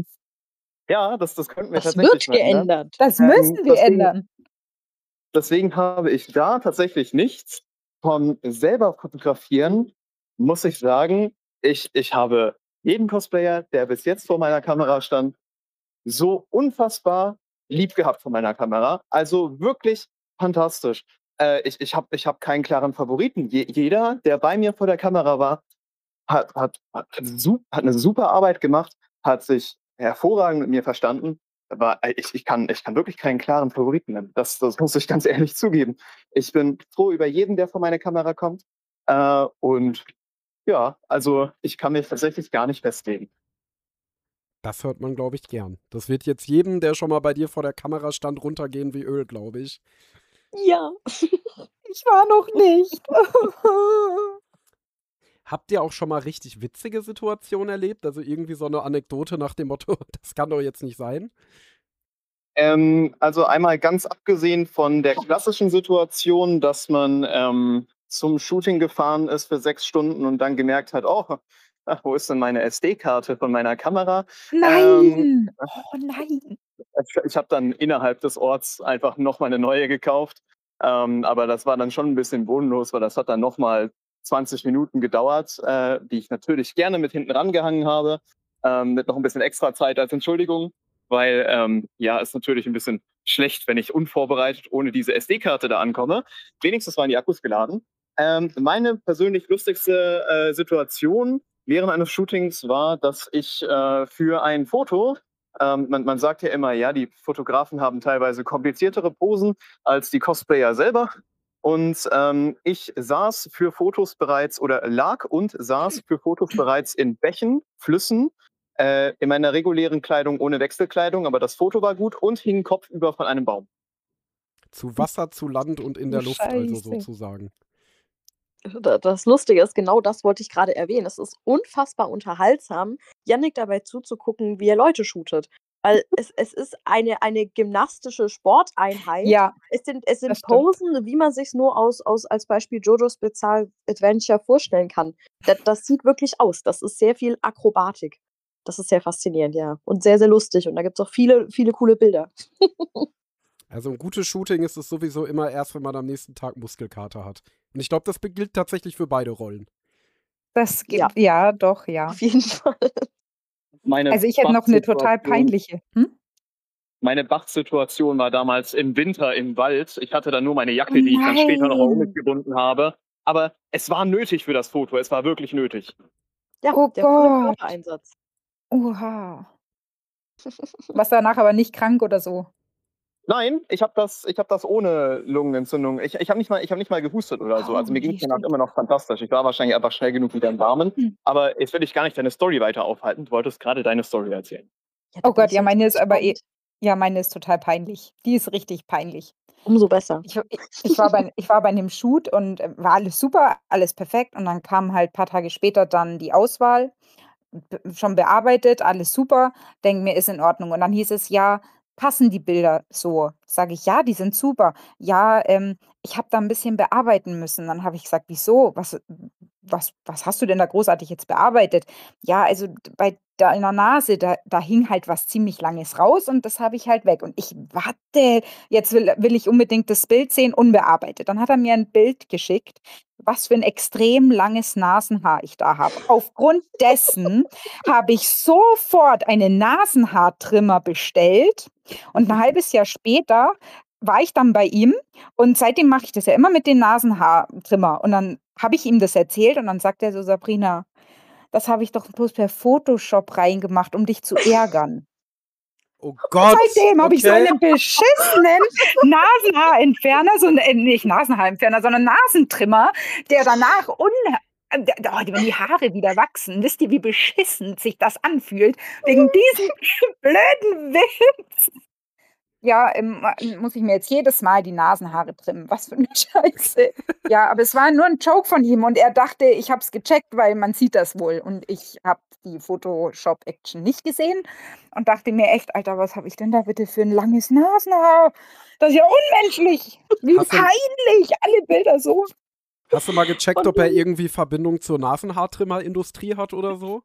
Ja, das könnten wir Das tatsächlich wird mal ändern. geändert. Das müssen wir deswegen- ändern. Deswegen habe ich da tatsächlich nichts. Vom selber fotografieren muss ich sagen, ich habe jeden Cosplayer, der bis jetzt vor meiner Kamera stand, so unfassbar lieb gehabt von meiner Kamera. Also wirklich fantastisch. Ich hab keinen klaren Favoriten. Jeder, der bei mir vor der Kamera war, hat eine super Arbeit gemacht, hat sich hervorragend mit mir verstanden. Aber ich kann wirklich keinen klaren Favoriten nennen. Das muss ich ganz ehrlich zugeben. Ich bin froh über jeden, der vor meine Kamera kommt. Und ja, also ich kann mich tatsächlich gar nicht festlegen. Das hört man, glaube ich, gern. Das wird jetzt jedem, der schon mal bei dir vor der Kamera stand, runtergehen wie Öl, glaube ich. Ja. Ich war noch nicht. Habt ihr auch schon mal richtig witzige Situationen erlebt? Also irgendwie so eine Anekdote nach dem Motto, das kann doch jetzt nicht sein? Also einmal ganz abgesehen von der klassischen Situation, dass man zum Shooting gefahren ist für 6 Stunden und dann gemerkt hat, oh, wo ist denn meine SD-Karte von meiner Kamera? Nein! Oh nein! Ich habe dann innerhalb des Orts einfach nochmal eine neue gekauft. Aber das war dann schon ein bisschen bodenlos, weil das hat dann nochmal 20 Minuten gedauert, die ich natürlich gerne mit hinten rangehangen habe, mit noch ein bisschen extra Zeit als Entschuldigung, weil ja, ist natürlich ein bisschen schlecht, wenn ich unvorbereitet ohne diese SD-Karte da ankomme. Wenigstens waren die Akkus geladen. Meine persönlich lustigste Situation während eines Shootings war, dass ich für ein Foto man sagt ja immer, ja, die Fotografen haben teilweise kompliziertere Posen als die Cosplayer selber. Und ich saß für Fotos bereits oder lag und saß für Fotos bereits in Bächen, Flüssen, in meiner regulären Kleidung ohne Wechselkleidung, aber das Foto war gut und hing kopfüber von einem Baum. Zu Wasser, zu Land und in der Luft, also Scheiße. sozusagen. Das Lustige ist, genau das wollte ich gerade erwähnen. Es ist unfassbar unterhaltsam, Yannick dabei zuzugucken, wie er Leute shootet. Weil es ist eine gymnastische Sporteinheit. Ja, Es sind das stimmt. Posen, wie man sich nur als Beispiel JoJo's Bizarre Adventure vorstellen kann. Das sieht wirklich aus. Das ist sehr viel Akrobatik. Das ist sehr faszinierend, ja. Und sehr, sehr lustig. Und da gibt es auch viele, viele coole Bilder. Also ein gutes Shooting ist es sowieso immer erst, wenn man am nächsten Tag Muskelkater hat. Und ich glaube, das gilt tatsächlich für beide Rollen. Das Ja. gibt, ja, doch, ja. Auf jeden Fall. Also ich hätte noch eine total peinliche. Meine Bach-Situation war damals im Winter im Wald. Ich hatte dann nur meine Jacke, die ich dann später noch Nein. umgebunden habe. Aber es war nötig für das Foto. Es war wirklich nötig. Ja, Oh der volle Gott. Körpereinsatz. Oha. Warst danach aber nicht krank oder so? Nein, ich hab das ohne Lungenentzündung. Ich habe nicht mal gehustet oder so. Also mir ging es danach stimmt. immer noch fantastisch. Ich war wahrscheinlich einfach schnell genug wieder im Warmen. Aber jetzt will ich gar nicht deine Story weiter aufhalten. Du wolltest gerade deine Story erzählen. Ja, da Oh bin Gott, ich ja, jetzt meine ist aber gespannt. ja, meine ist total peinlich. Die ist richtig peinlich. Umso besser. Ich war bei einem Shoot und war alles super, alles perfekt. Und dann kam halt ein paar Tage später dann die Auswahl, schon bearbeitet, alles super. Denke mir, ist in Ordnung. Und dann hieß es, ja, passen die Bilder so? Sage ich, ja, die sind super. Ja, ich habe da ein bisschen bearbeiten müssen. Dann habe ich gesagt, wieso? was hast du denn da großartig jetzt bearbeitet? Ja, also bei deiner Nase, da hing halt was ziemlich Langes raus und das habe ich halt weg. Und ich, warte, jetzt will ich unbedingt das Bild sehen, unbearbeitet. Dann hat er mir ein Bild geschickt, was für ein extrem langes Nasenhaar ich da habe. Aufgrund dessen habe ich sofort einen Nasenhaartrimmer bestellt und ein halbes Jahr später war ich dann bei ihm und seitdem mache ich das ja immer mit den Nasenhaartrimmer. Und dann habe ich ihm das erzählt und dann sagt er so: „Sabrina, das habe ich doch bloß per Photoshop reingemacht, um dich zu ärgern.“ Oh Gott, Seitdem habe ich so okay. einen beschissenen Nasenhaarentferner, nicht Nasenhaarentferner, sondern Nasentrimmer, der danach wenn die Haare wieder wachsen, wisst ihr, wie beschissen sich das anfühlt? Wegen diesem blöden Witz. Ja, muss ich mir jetzt jedes Mal die Nasenhaare trimmen. Was für 'ne Scheiße. Ja, aber es war nur 'n Joke von ihm und er dachte, ich habe es gecheckt, weil man sieht das wohl. Und ich habe die Photoshop-Action nicht gesehen und dachte mir echt: „Alter, was habe ich denn da bitte für 'n langes Nasenhaar? Das ist ja unmenschlich. Wie Hast du, peinlich, alle Bilder so.“ hast du mal gecheckt, Und ob er irgendwie Verbindung zur Nasenhaartrimmerindustrie hat oder so?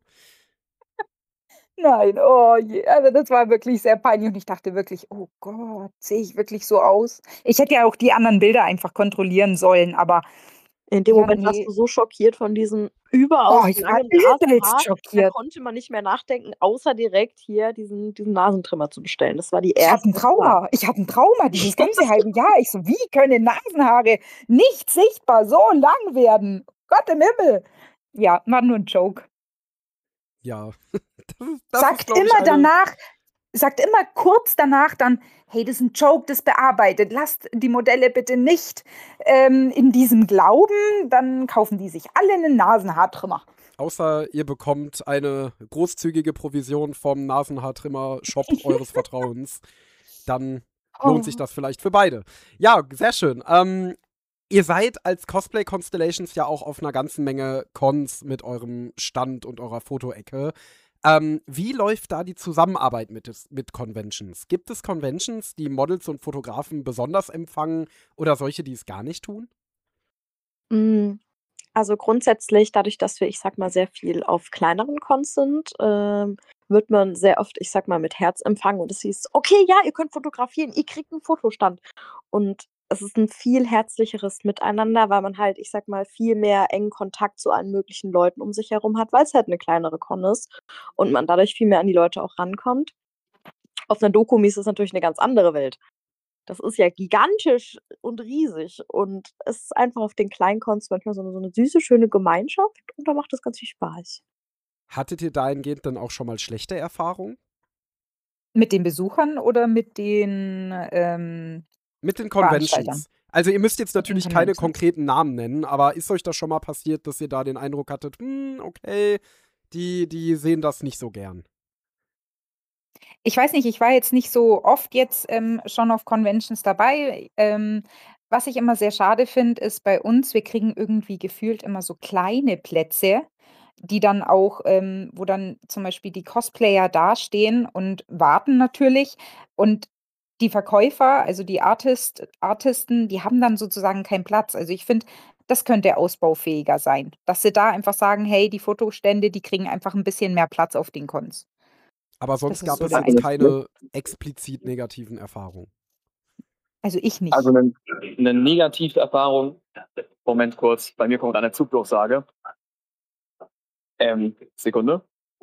nein, oh je. Also, das war wirklich sehr peinlich und ich dachte wirklich: „Oh Gott, sehe ich wirklich so aus?“ Ich hätte ja auch die anderen Bilder einfach kontrollieren sollen, aber In dem ja, Moment warst ne. du so schockiert von diesem Oh, überaus ich war langen übelst Nasenhaar, da schockiert. konnte man nicht mehr nachdenken, außer direkt hier diesen Nasentrimmer zu bestellen. Das war die Ich hatte 'n erste Wahl. Trauma. Ich hatte 'n Trauma dieses ganze halbe Jahr. Ich so: „Wie können Nasenhaare nicht sichtbar so lang werden? Gott im Himmel!“ Ja, war nur 'n Joke. Ja, das ist, Sagt glaube ich, immer eine. danach sagt immer kurz danach dann: „Hey, das ist 'n Joke, das bearbeitet. Lasst die Modelle bitte nicht, in diesem glauben, dann kaufen die sich alle 'nen Nasenhaartrimmer.“ Außer ihr bekommt eine großzügige Provision vom Nasenhaartrimmer-Shop eures Vertrauens. Dann lohnt sich Oh. das vielleicht für beide. Ja, sehr schön. Ihr seid als Cosplay Constellations ja auch auf einer ganzen Menge Cons mit eurem Stand und eurer Fotoecke. Wie läuft da die Zusammenarbeit mit Conventions? Gibt es Conventions, die Models und Fotografen besonders empfangen oder solche, die es gar nicht tun? Hm, also grundsätzlich, dadurch, dass wir, ich sage mal, sehr viel auf kleineren Cons sind, wird man sehr oft, ich sage mal, mit Herz empfangen und es hieß: „Okay, ja, ihr könnt fotografieren, ihr kriegt 'n Fotostand.“ Und es ist 'n viel herzlicheres Miteinander, weil man halt, ich sage mal, viel mehr engen Kontakt zu allen möglichen Leuten um sich herum hat, weil's halt 'ne kleinere Con ist und man dadurch viel mehr an die Leute auch rankommt. Auf 'ner Dokumi ist das natürlich 'ne ganz andere Welt. Das ist ja gigantisch und riesig und es ist einfach auf den kleinen Cons manchmal so 'ne süße, schöne Gemeinschaft und da macht das ganz viel Spaß. Hattet ihr dahingehend dann auch schon mal schlechte Erfahrungen? Mit den Besuchern oder mit den, Mit den Veranstaltern? Conventions. Also ihr müsst jetzt Mit den natürlich keine Conventions. konkreten Namen nennen, aber ist euch das schon mal passiert, dass ihr da den Eindruck hattet, okay, die sehen das nicht so gern? Ich weiß nicht, ich war jetzt nicht so oft jetzt, schon auf Conventions dabei. Was ich immer sehr schade finde, ist bei uns, wir kriegen irgendwie gefühlt immer so kleine Plätze, die dann auch wo dann zum Beispiel die Cosplayer dastehen und warten natürlich und die Verkäufer, also die Artisten, die haben dann sozusagen keinen Platz. Also, ich finde, das könnte ausbaufähiger sein, dass sie da einfach sagen: „Hey, die Fotostände, die kriegen einfach ein bisschen mehr Platz auf den Cons.“ Aber Das sonst ist gab so es der jetzt einzige. keine explizit negativen Erfahrungen. Also, ich Also nicht. eine Negativerfahrung. Moment kurz, bei mir kommt eine Zugdurchsage. Sekunde.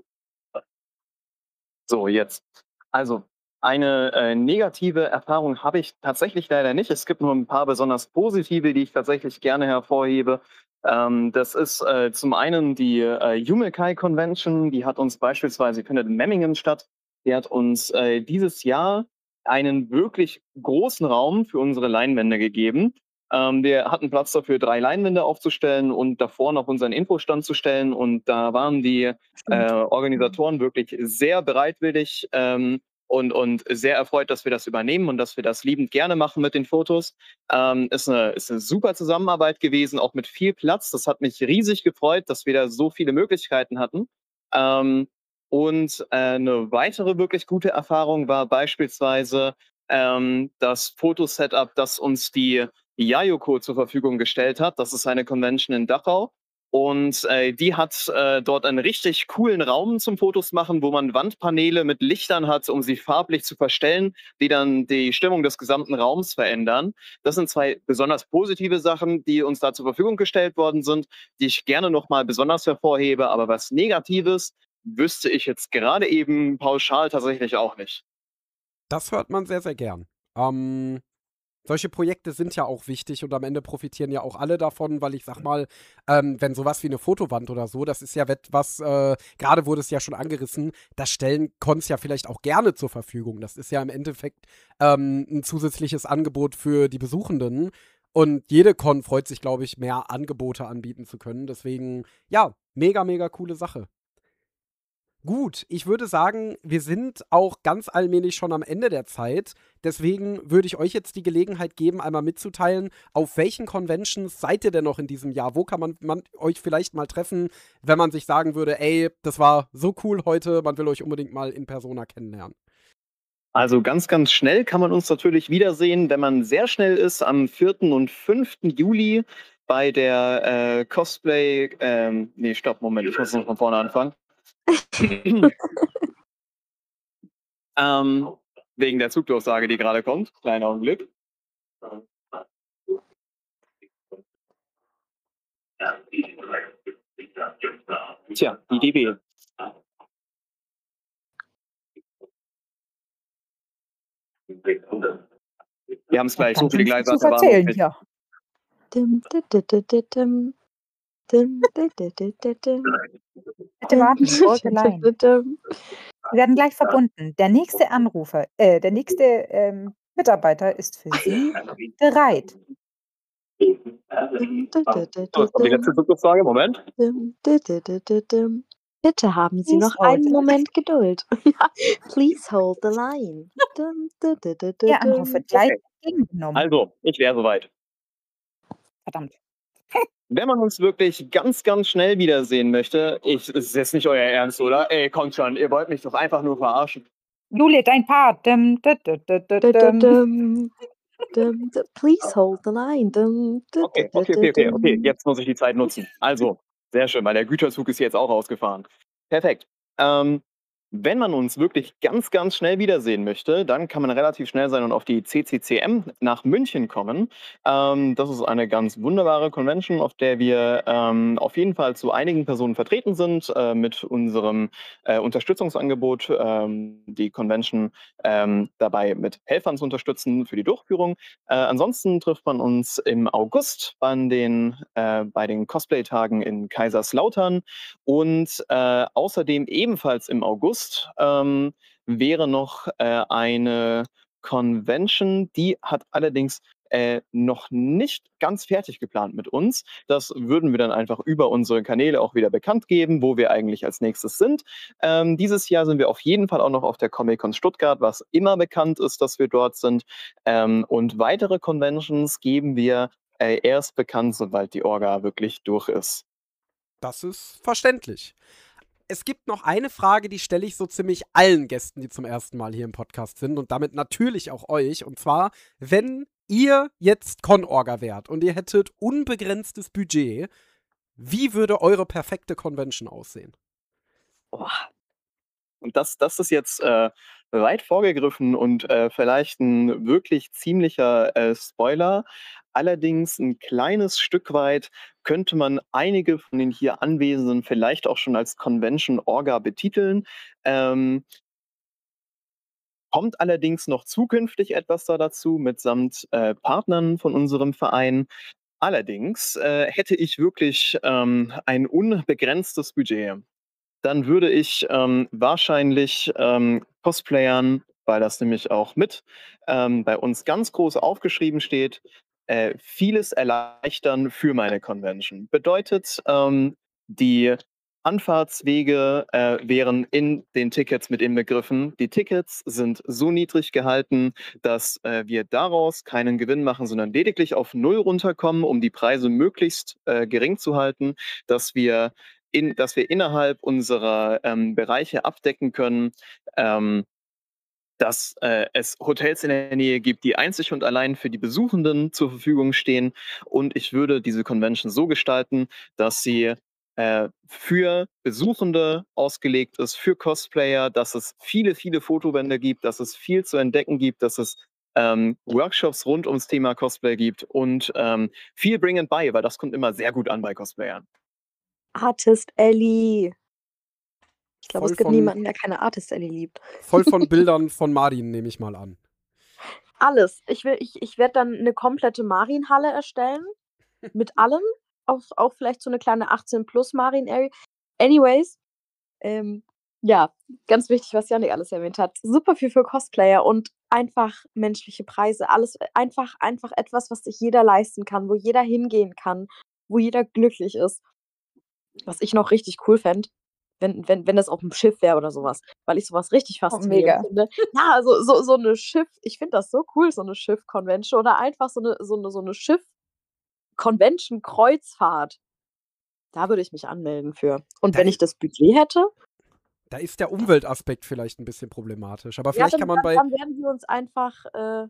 So, jetzt. Also, eine, negative Erfahrung habe ich tatsächlich leider nicht. Es gibt nur ein paar besonders positive, die ich tatsächlich gerne hervorhebe. Das ist, zum einen die, Yumekai Convention, die hat uns beispielsweise die findet in Memmingen statt. Die hat uns, dieses Jahr einen wirklich großen Raum für unsere Leinwände gegeben. Wir hatten Platz dafür, 3 Leinwände aufzustellen und davor noch unseren Infostand zu stellen und da waren die Stimmt. Mhm. Organisatoren wirklich sehr bereitwillig und sehr erfreut, dass wir das übernehmen und dass wir das liebend gerne machen mit den Fotos. Ist eine super Zusammenarbeit gewesen, auch mit viel Platz. Das hat mich riesig gefreut, dass wir da so viele Möglichkeiten hatten. Und eine weitere wirklich gute Erfahrung war beispielsweise das Fotosetup, das uns die Yayoko zur Verfügung gestellt hat. Das ist eine Convention in Dachau. Und die hat dort einen richtig coolen Raum zum Fotos machen, wo man Wandpaneele mit Lichtern hat, um sie farblich zu verstellen, die dann die Stimmung des gesamten Raums verändern. Das sind zwei besonders positive Sachen, die uns da zur Verfügung gestellt worden sind, die ich gerne nochmal besonders hervorhebe. Aber was Negatives wüsste ich jetzt gerade eben pauschal tatsächlich auch nicht. Das hört man sehr, sehr gern. Solche Projekte sind ja auch wichtig und am Ende profitieren ja auch alle davon, weil ich sag mal, wenn sowas wie eine Fotowand oder so, das ist ja etwas, gerade wurde es ja schon angerissen, das stellen Cons ja vielleicht auch gerne zur Verfügung. Das ist ja im Endeffekt ein zusätzliches Angebot für die Besuchenden. Und jede Con freut sich, glaube ich, mehr Angebote anbieten zu können. Deswegen, ja, mega, mega coole Sache. Gut, ich würde sagen, wir sind auch ganz allmählich schon am Ende der Zeit. Deswegen würde ich euch jetzt die Gelegenheit geben, einmal mitzuteilen, auf welchen Conventions seid ihr denn noch in diesem Jahr? Wo kann man euch vielleicht mal treffen, wenn man sich sagen würde, ey, das war so cool heute, man will euch unbedingt mal in Persona kennenlernen? Also ganz, ganz schnell kann man uns natürlich wiedersehen, wenn man sehr schnell ist, am 4. und 5. Juli bei der Cosplay. Nee, stopp, Moment, ich muss noch von vorne anfangen. Wegen der Zugdurchsage, die gerade kommt. Kleiner Augenblick. Tja, die DB. Wir haben es gleich, so viele Gleise zu auf der Bahn. erzählen, ja. Bitte warten, folge Line. Wir werden gleich verbunden. Der nächste Anrufer, der nächste Mitarbeiter ist für Sie bereit. So, jetzt kommt die letzte Zugdurchsage. Moment. Bitte haben Sie Please noch hold einen the Moment Geduld. Ja, please hold the line. Der Anruf wird gleich Okay. entgegengenommen. Also, ich wäre soweit. Verdammt. Wenn man uns wirklich ganz, ganz schnell wiedersehen möchte, es ist jetzt nicht euer Ernst, oder? Ey, kommt schon, ihr wollt mich doch einfach nur verarschen. Julie, dein Part. Please hold the line. Okay. Jetzt muss ich die Zeit nutzen. Also, sehr schön, weil der Güterzug ist jetzt auch ausgefahren. Perfekt. Wenn man uns wirklich ganz, ganz schnell wiedersehen möchte, dann kann man relativ schnell sein und auf die CCCM nach München kommen. Das ist eine ganz wunderbare Convention, auf der wir auf jeden Fall zu einigen Personen vertreten sind, mit unserem Unterstützungsangebot, die Convention dabei mit Helfern zu unterstützen für die Durchführung. Ansonsten trifft man uns im August bei den Cosplay-Tagen in Kaiserslautern und außerdem ebenfalls im August wäre noch eine Convention, die hat allerdings noch nicht ganz fertig geplant mit uns. Das würden wir dann einfach über unsere Kanäle auch wieder bekannt geben, wo wir eigentlich als nächstes sind. Dieses Jahr sind wir auf jeden Fall auch noch auf der Comic-Con Stuttgart, was immer bekannt ist, dass wir dort sind. Und weitere Conventions geben wir erst bekannt, sobald die Orga wirklich durch ist. Das ist verständlich. Es gibt noch eine Frage, die stelle ich so ziemlich allen Gästen, die zum ersten Mal hier im Podcast sind und damit natürlich auch euch. Und zwar, wenn ihr jetzt Con-Orga wärt und ihr hättet unbegrenztes Budget, wie würde eure perfekte Convention aussehen? Oh. Und das ist jetzt weit vorgegriffen und vielleicht ein wirklich ziemlicher Spoiler. Allerdings ein kleines Stück weit könnte man einige von den hier Anwesenden vielleicht auch schon als Convention Orga betiteln. Kommt allerdings noch zukünftig etwas da dazu, mitsamt Partnern von unserem Verein. Allerdings hätte ich wirklich ein unbegrenztes Budget. Dann würde ich wahrscheinlich Cosplayern, weil das nämlich auch mit bei uns ganz groß aufgeschrieben steht, vieles erleichtern für meine Convention. Bedeutet, die Anfahrtswege wären in den Tickets mit inbegriffen. Die Tickets sind so niedrig gehalten, dass wir daraus keinen Gewinn machen, sondern lediglich auf Null runterkommen, um die Preise möglichst gering zu halten, dass wir innerhalb unserer Bereiche abdecken können, dass es Hotels in der Nähe gibt, die einzig und allein für die Besuchenden zur Verfügung stehen. Und ich würde diese Convention so gestalten, dass sie für Besuchende ausgelegt ist, für Cosplayer, dass es viele, viele Fotowände gibt, dass es viel zu entdecken gibt, dass es Workshops rund ums Thema Cosplay gibt und viel Bring and Buy, weil das kommt immer sehr gut an bei Cosplayern. Artist Ellie. Ich glaube, Voll es gibt von- niemanden, der keine Artist Ellie liebt. Voll von Bildern von Marin, nehme ich mal an. Alles. Ich werde dann eine komplette Marienhalle erstellen. Mit allem. Auch vielleicht so eine kleine 18+ Marien-Area. Anyways, ja, ganz wichtig, was Jannik alles erwähnt hat. Super viel für Cosplayer und einfach menschliche Preise. Alles einfach etwas, was sich jeder leisten kann, wo jeder hingehen kann, wo jeder glücklich ist. Was ich noch richtig cool fände, wenn das auf dem Schiff wäre oder sowas, weil ich sowas richtig mega. faszinierend finde. Ja, also so eine Schiff, ich finde das so cool, so eine Schiff-Convention oder einfach so eine Schiff-Convention-Kreuzfahrt. Da würde ich mich anmelden für. Und wenn ich das Budget hätte, Da ist der Umweltaspekt vielleicht ein bisschen problematisch. Aber ja, vielleicht dann, kann man dann, bei. dann werden wir uns einfach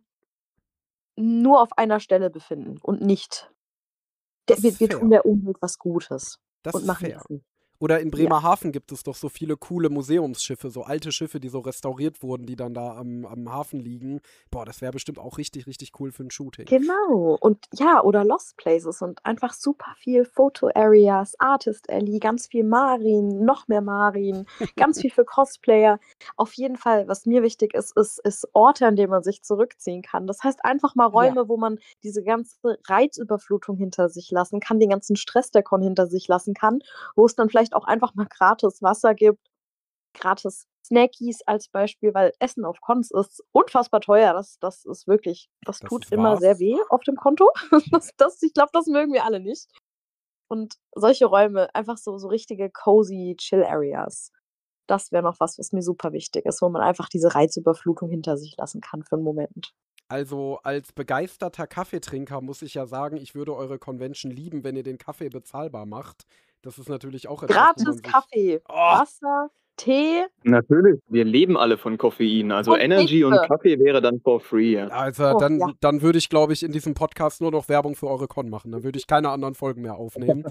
nur auf einer Stelle befinden und nicht. Das Wir ist fair. tun der Umwelt was Gutes Das und ist machen fair. das nicht. Oder in Bremerhaven gibt es doch so viele coole Museumsschiffe, so alte Schiffe, die so restauriert wurden, die dann da am Hafen liegen. Boah, das wäre bestimmt auch richtig, richtig cool für ein Shooting. Genau. Und ja, oder Lost Places und einfach super viel Foto-Areas, Artist Alley, ganz viel Marien, noch mehr Marien, ganz viel für Cosplayer. Auf jeden Fall, was mir wichtig ist Orte, an denen man sich zurückziehen kann. Das heißt einfach mal Ja. Räume, wo man diese ganze Reizüberflutung hinter sich lassen kann, den ganzen Stress der Con hinter sich lassen kann, wo es dann vielleicht auch einfach mal gratis Wasser gibt, gratis Snackies als Beispiel, weil Essen auf Cons ist unfassbar teuer. Das ist wirklich, das Das tut ist immer wahr. sehr weh auf dem Konto. Ich glaube, das mögen wir alle nicht. Und solche Räume, einfach so richtige cozy Chill-Areas. Das wäre noch was mir super wichtig ist, wo man einfach diese Reizüberflutung hinter sich lassen kann für einen Moment. Also als begeisterter Kaffeetrinker muss ich ja sagen, ich würde eure Convention lieben, wenn ihr den Kaffee bezahlbar macht. Das ist natürlich auch etwas, wo man Gratis sich. Kaffee, Oh, Wasser, Tee Natürlich, wir leben alle von Koffein. Also und Energy und Kekse. Kaffee wäre dann for free. Ja. also Oh, dann, ja. dann würde ich, glaube ich, in diesem Podcast nur noch Werbung für eure Con machen. Dann würde ich keine anderen Folgen mehr aufnehmen.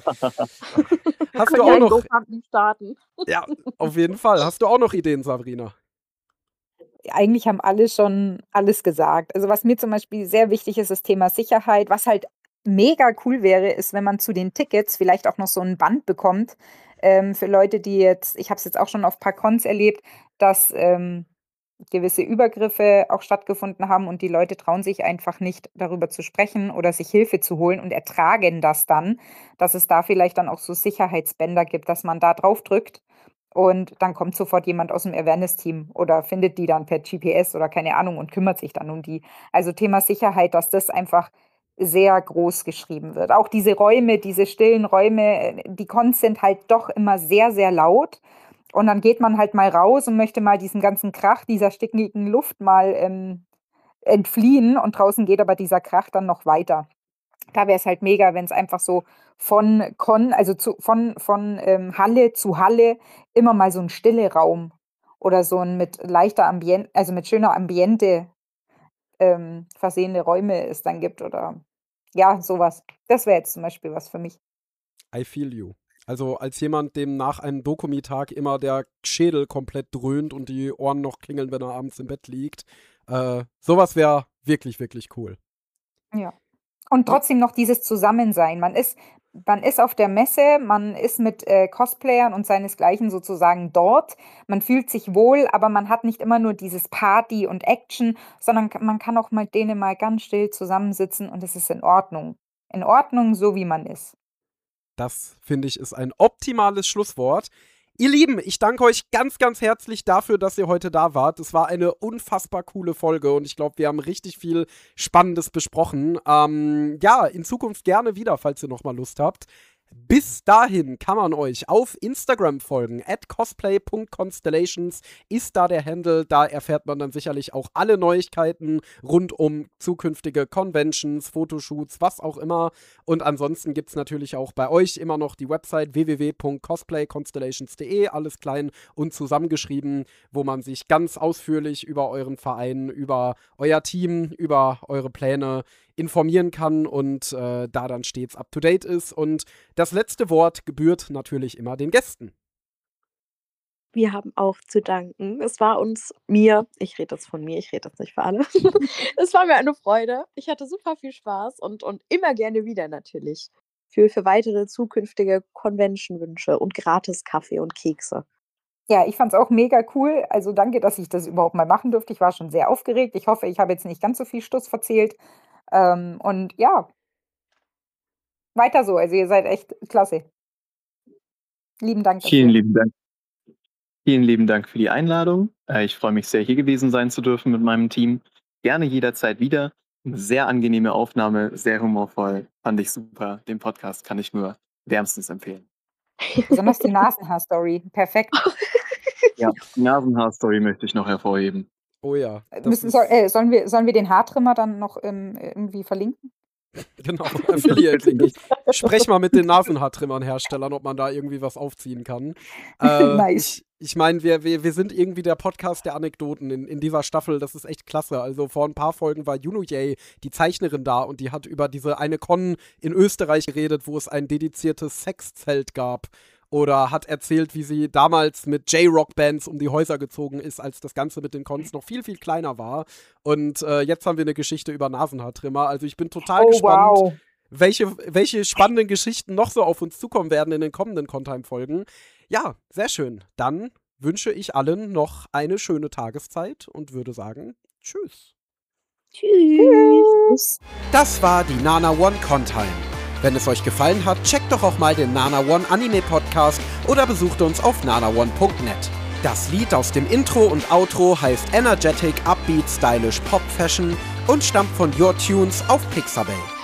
Hast Können du ja auch ein noch. GoFundMe starten. Ja, auf jeden Fall. Hast du auch noch Ideen, Sabrina? Eigentlich haben alle schon alles gesagt. Also was mir zum Beispiel sehr wichtig ist, das Thema Sicherheit. Was halt mega cool wäre, ist, wenn man zu den Tickets vielleicht auch noch so ein Band bekommt. Für Leute, die jetzt, ich habe es jetzt auch schon auf ein paar Cons erlebt, dass gewisse Übergriffe auch stattgefunden haben und die Leute trauen sich einfach nicht darüber zu sprechen oder sich Hilfe zu holen und ertragen das dann, dass es da vielleicht dann auch so Sicherheitsbänder gibt, dass man da drauf drückt und dann kommt sofort jemand aus dem Awareness-Team oder findet die dann per GPS oder keine Ahnung und kümmert sich dann um die. Also Thema Sicherheit, dass das einfach sehr groß geschrieben wird. Auch diese Räume, diese stillen Räume, die Cons sind halt doch immer sehr, sehr laut. Und dann geht man halt mal raus und möchte mal diesem ganzen Krach, dieser stickigen Luft mal entfliehen. Und draußen geht aber dieser Krach dann noch weiter. Da wäre es halt mega, wenn es einfach so von Halle zu Halle immer mal so ein stille Raum oder so ein mit leichter Ambiente, also mit schöner Ambiente versehene Räume es dann gibt oder ja, sowas. Das wäre jetzt zum Beispiel was für mich. I feel you. Also als jemand, dem nach einem Dokumitag immer der Schädel komplett dröhnt und die Ohren noch klingeln, wenn er abends im Bett liegt. Sowas wäre wirklich, wirklich cool. Ja. Und trotzdem noch dieses Zusammensein. Man ist auf der Messe, man ist mit Cosplayern und seinesgleichen sozusagen dort. Man fühlt sich wohl, aber man hat nicht immer nur dieses Party und Action, sondern man kann auch mit denen mal ganz still zusammensitzen und es ist in Ordnung. In Ordnung, so wie man ist. Das, finde ich, ist ein optimales Schlusswort. Ihr Lieben, ich danke euch ganz, ganz herzlich dafür, dass ihr heute da wart. Es war eine unfassbar coole Folge und ich glaube, wir haben richtig viel Spannendes besprochen. Ja, in Zukunft gerne wieder, falls ihr noch mal Lust habt. Bis dahin kann man euch auf Instagram folgen. @cosplay.constellations ist da der Handle. Da erfährt man dann sicherlich auch alle Neuigkeiten rund um zukünftige Conventions, Fotoshoots, was auch immer. Und ansonsten gibt es natürlich auch bei euch immer noch die Website www.cosplayconstellations.de, alles klein und zusammengeschrieben, wo man sich ganz ausführlich über euren Verein, über euer Team, über eure Pläne informieren kann und da dann stets up-to-date ist. Und das letzte Wort gebührt natürlich immer den Gästen. Wir haben auch zu danken. Es war ich rede jetzt von mir, ich rede jetzt nicht für alle. Es war mir eine Freude. Ich hatte super viel Spaß und immer gerne wieder natürlich. Für weitere zukünftige Convention-Wünsche und gratis Kaffee und Kekse. Ja, ich fand es auch mega cool. Also danke, dass ich das überhaupt mal machen durfte. Ich war schon sehr aufgeregt. Ich hoffe, ich habe jetzt nicht ganz so viel Stuss verzählt. Und ja, weiter so. Also ihr seid echt klasse. Lieben Dank Vielen dafür. lieben Dank. Vielen lieben Dank für die Einladung. Ich freue mich sehr, hier gewesen sein zu dürfen mit meinem Team. Gerne jederzeit wieder. Eine sehr angenehme Aufnahme, sehr humorvoll. Fand ich super. Den Podcast kann ich nur wärmstens empfehlen. Besonders die Nasenhaar-Story. Perfekt. Ja, die Nasenhaar-Story möchte ich noch hervorheben. Oh ja. Sollen wir den Haartrimmer dann noch irgendwie verlinken? Genau, Affiliate-Link. Ich spreche mal mit den Nasenhaartrimmern-Herstellern, ob man da irgendwie was aufziehen kann. Nice. Ich meine, wir sind irgendwie der Podcast der Anekdoten in dieser Staffel. Das ist echt klasse. Also vor ein paar Folgen war Juno Jay, die Zeichnerin, da und die hat über diese eine Con in Österreich geredet, wo es ein dediziertes Sexzelt gab. Oder hat erzählt, wie sie damals mit J-Rock-Bands um die Häuser gezogen ist, als das Ganze mit den Cons noch viel, viel kleiner war. Und jetzt haben wir eine Geschichte über Nasenhaartrimmer. Also ich bin total gespannt, wow. welche spannenden Geschichten noch so auf uns zukommen werden in den kommenden Contime-Folgen. Ja, sehr schön. Dann wünsche ich allen noch eine schöne Tageszeit und würde sagen, tschüss. Tschüss. Das war die Nana One Contime. Wenn es euch gefallen hat, checkt doch auch mal den Nana One Anime Podcast oder besucht uns auf nanaone.net. Das Lied aus dem Intro und Outro heißt Energetic Upbeat Stylish Pop Fashion und stammt von Your Tunes auf Pixabay.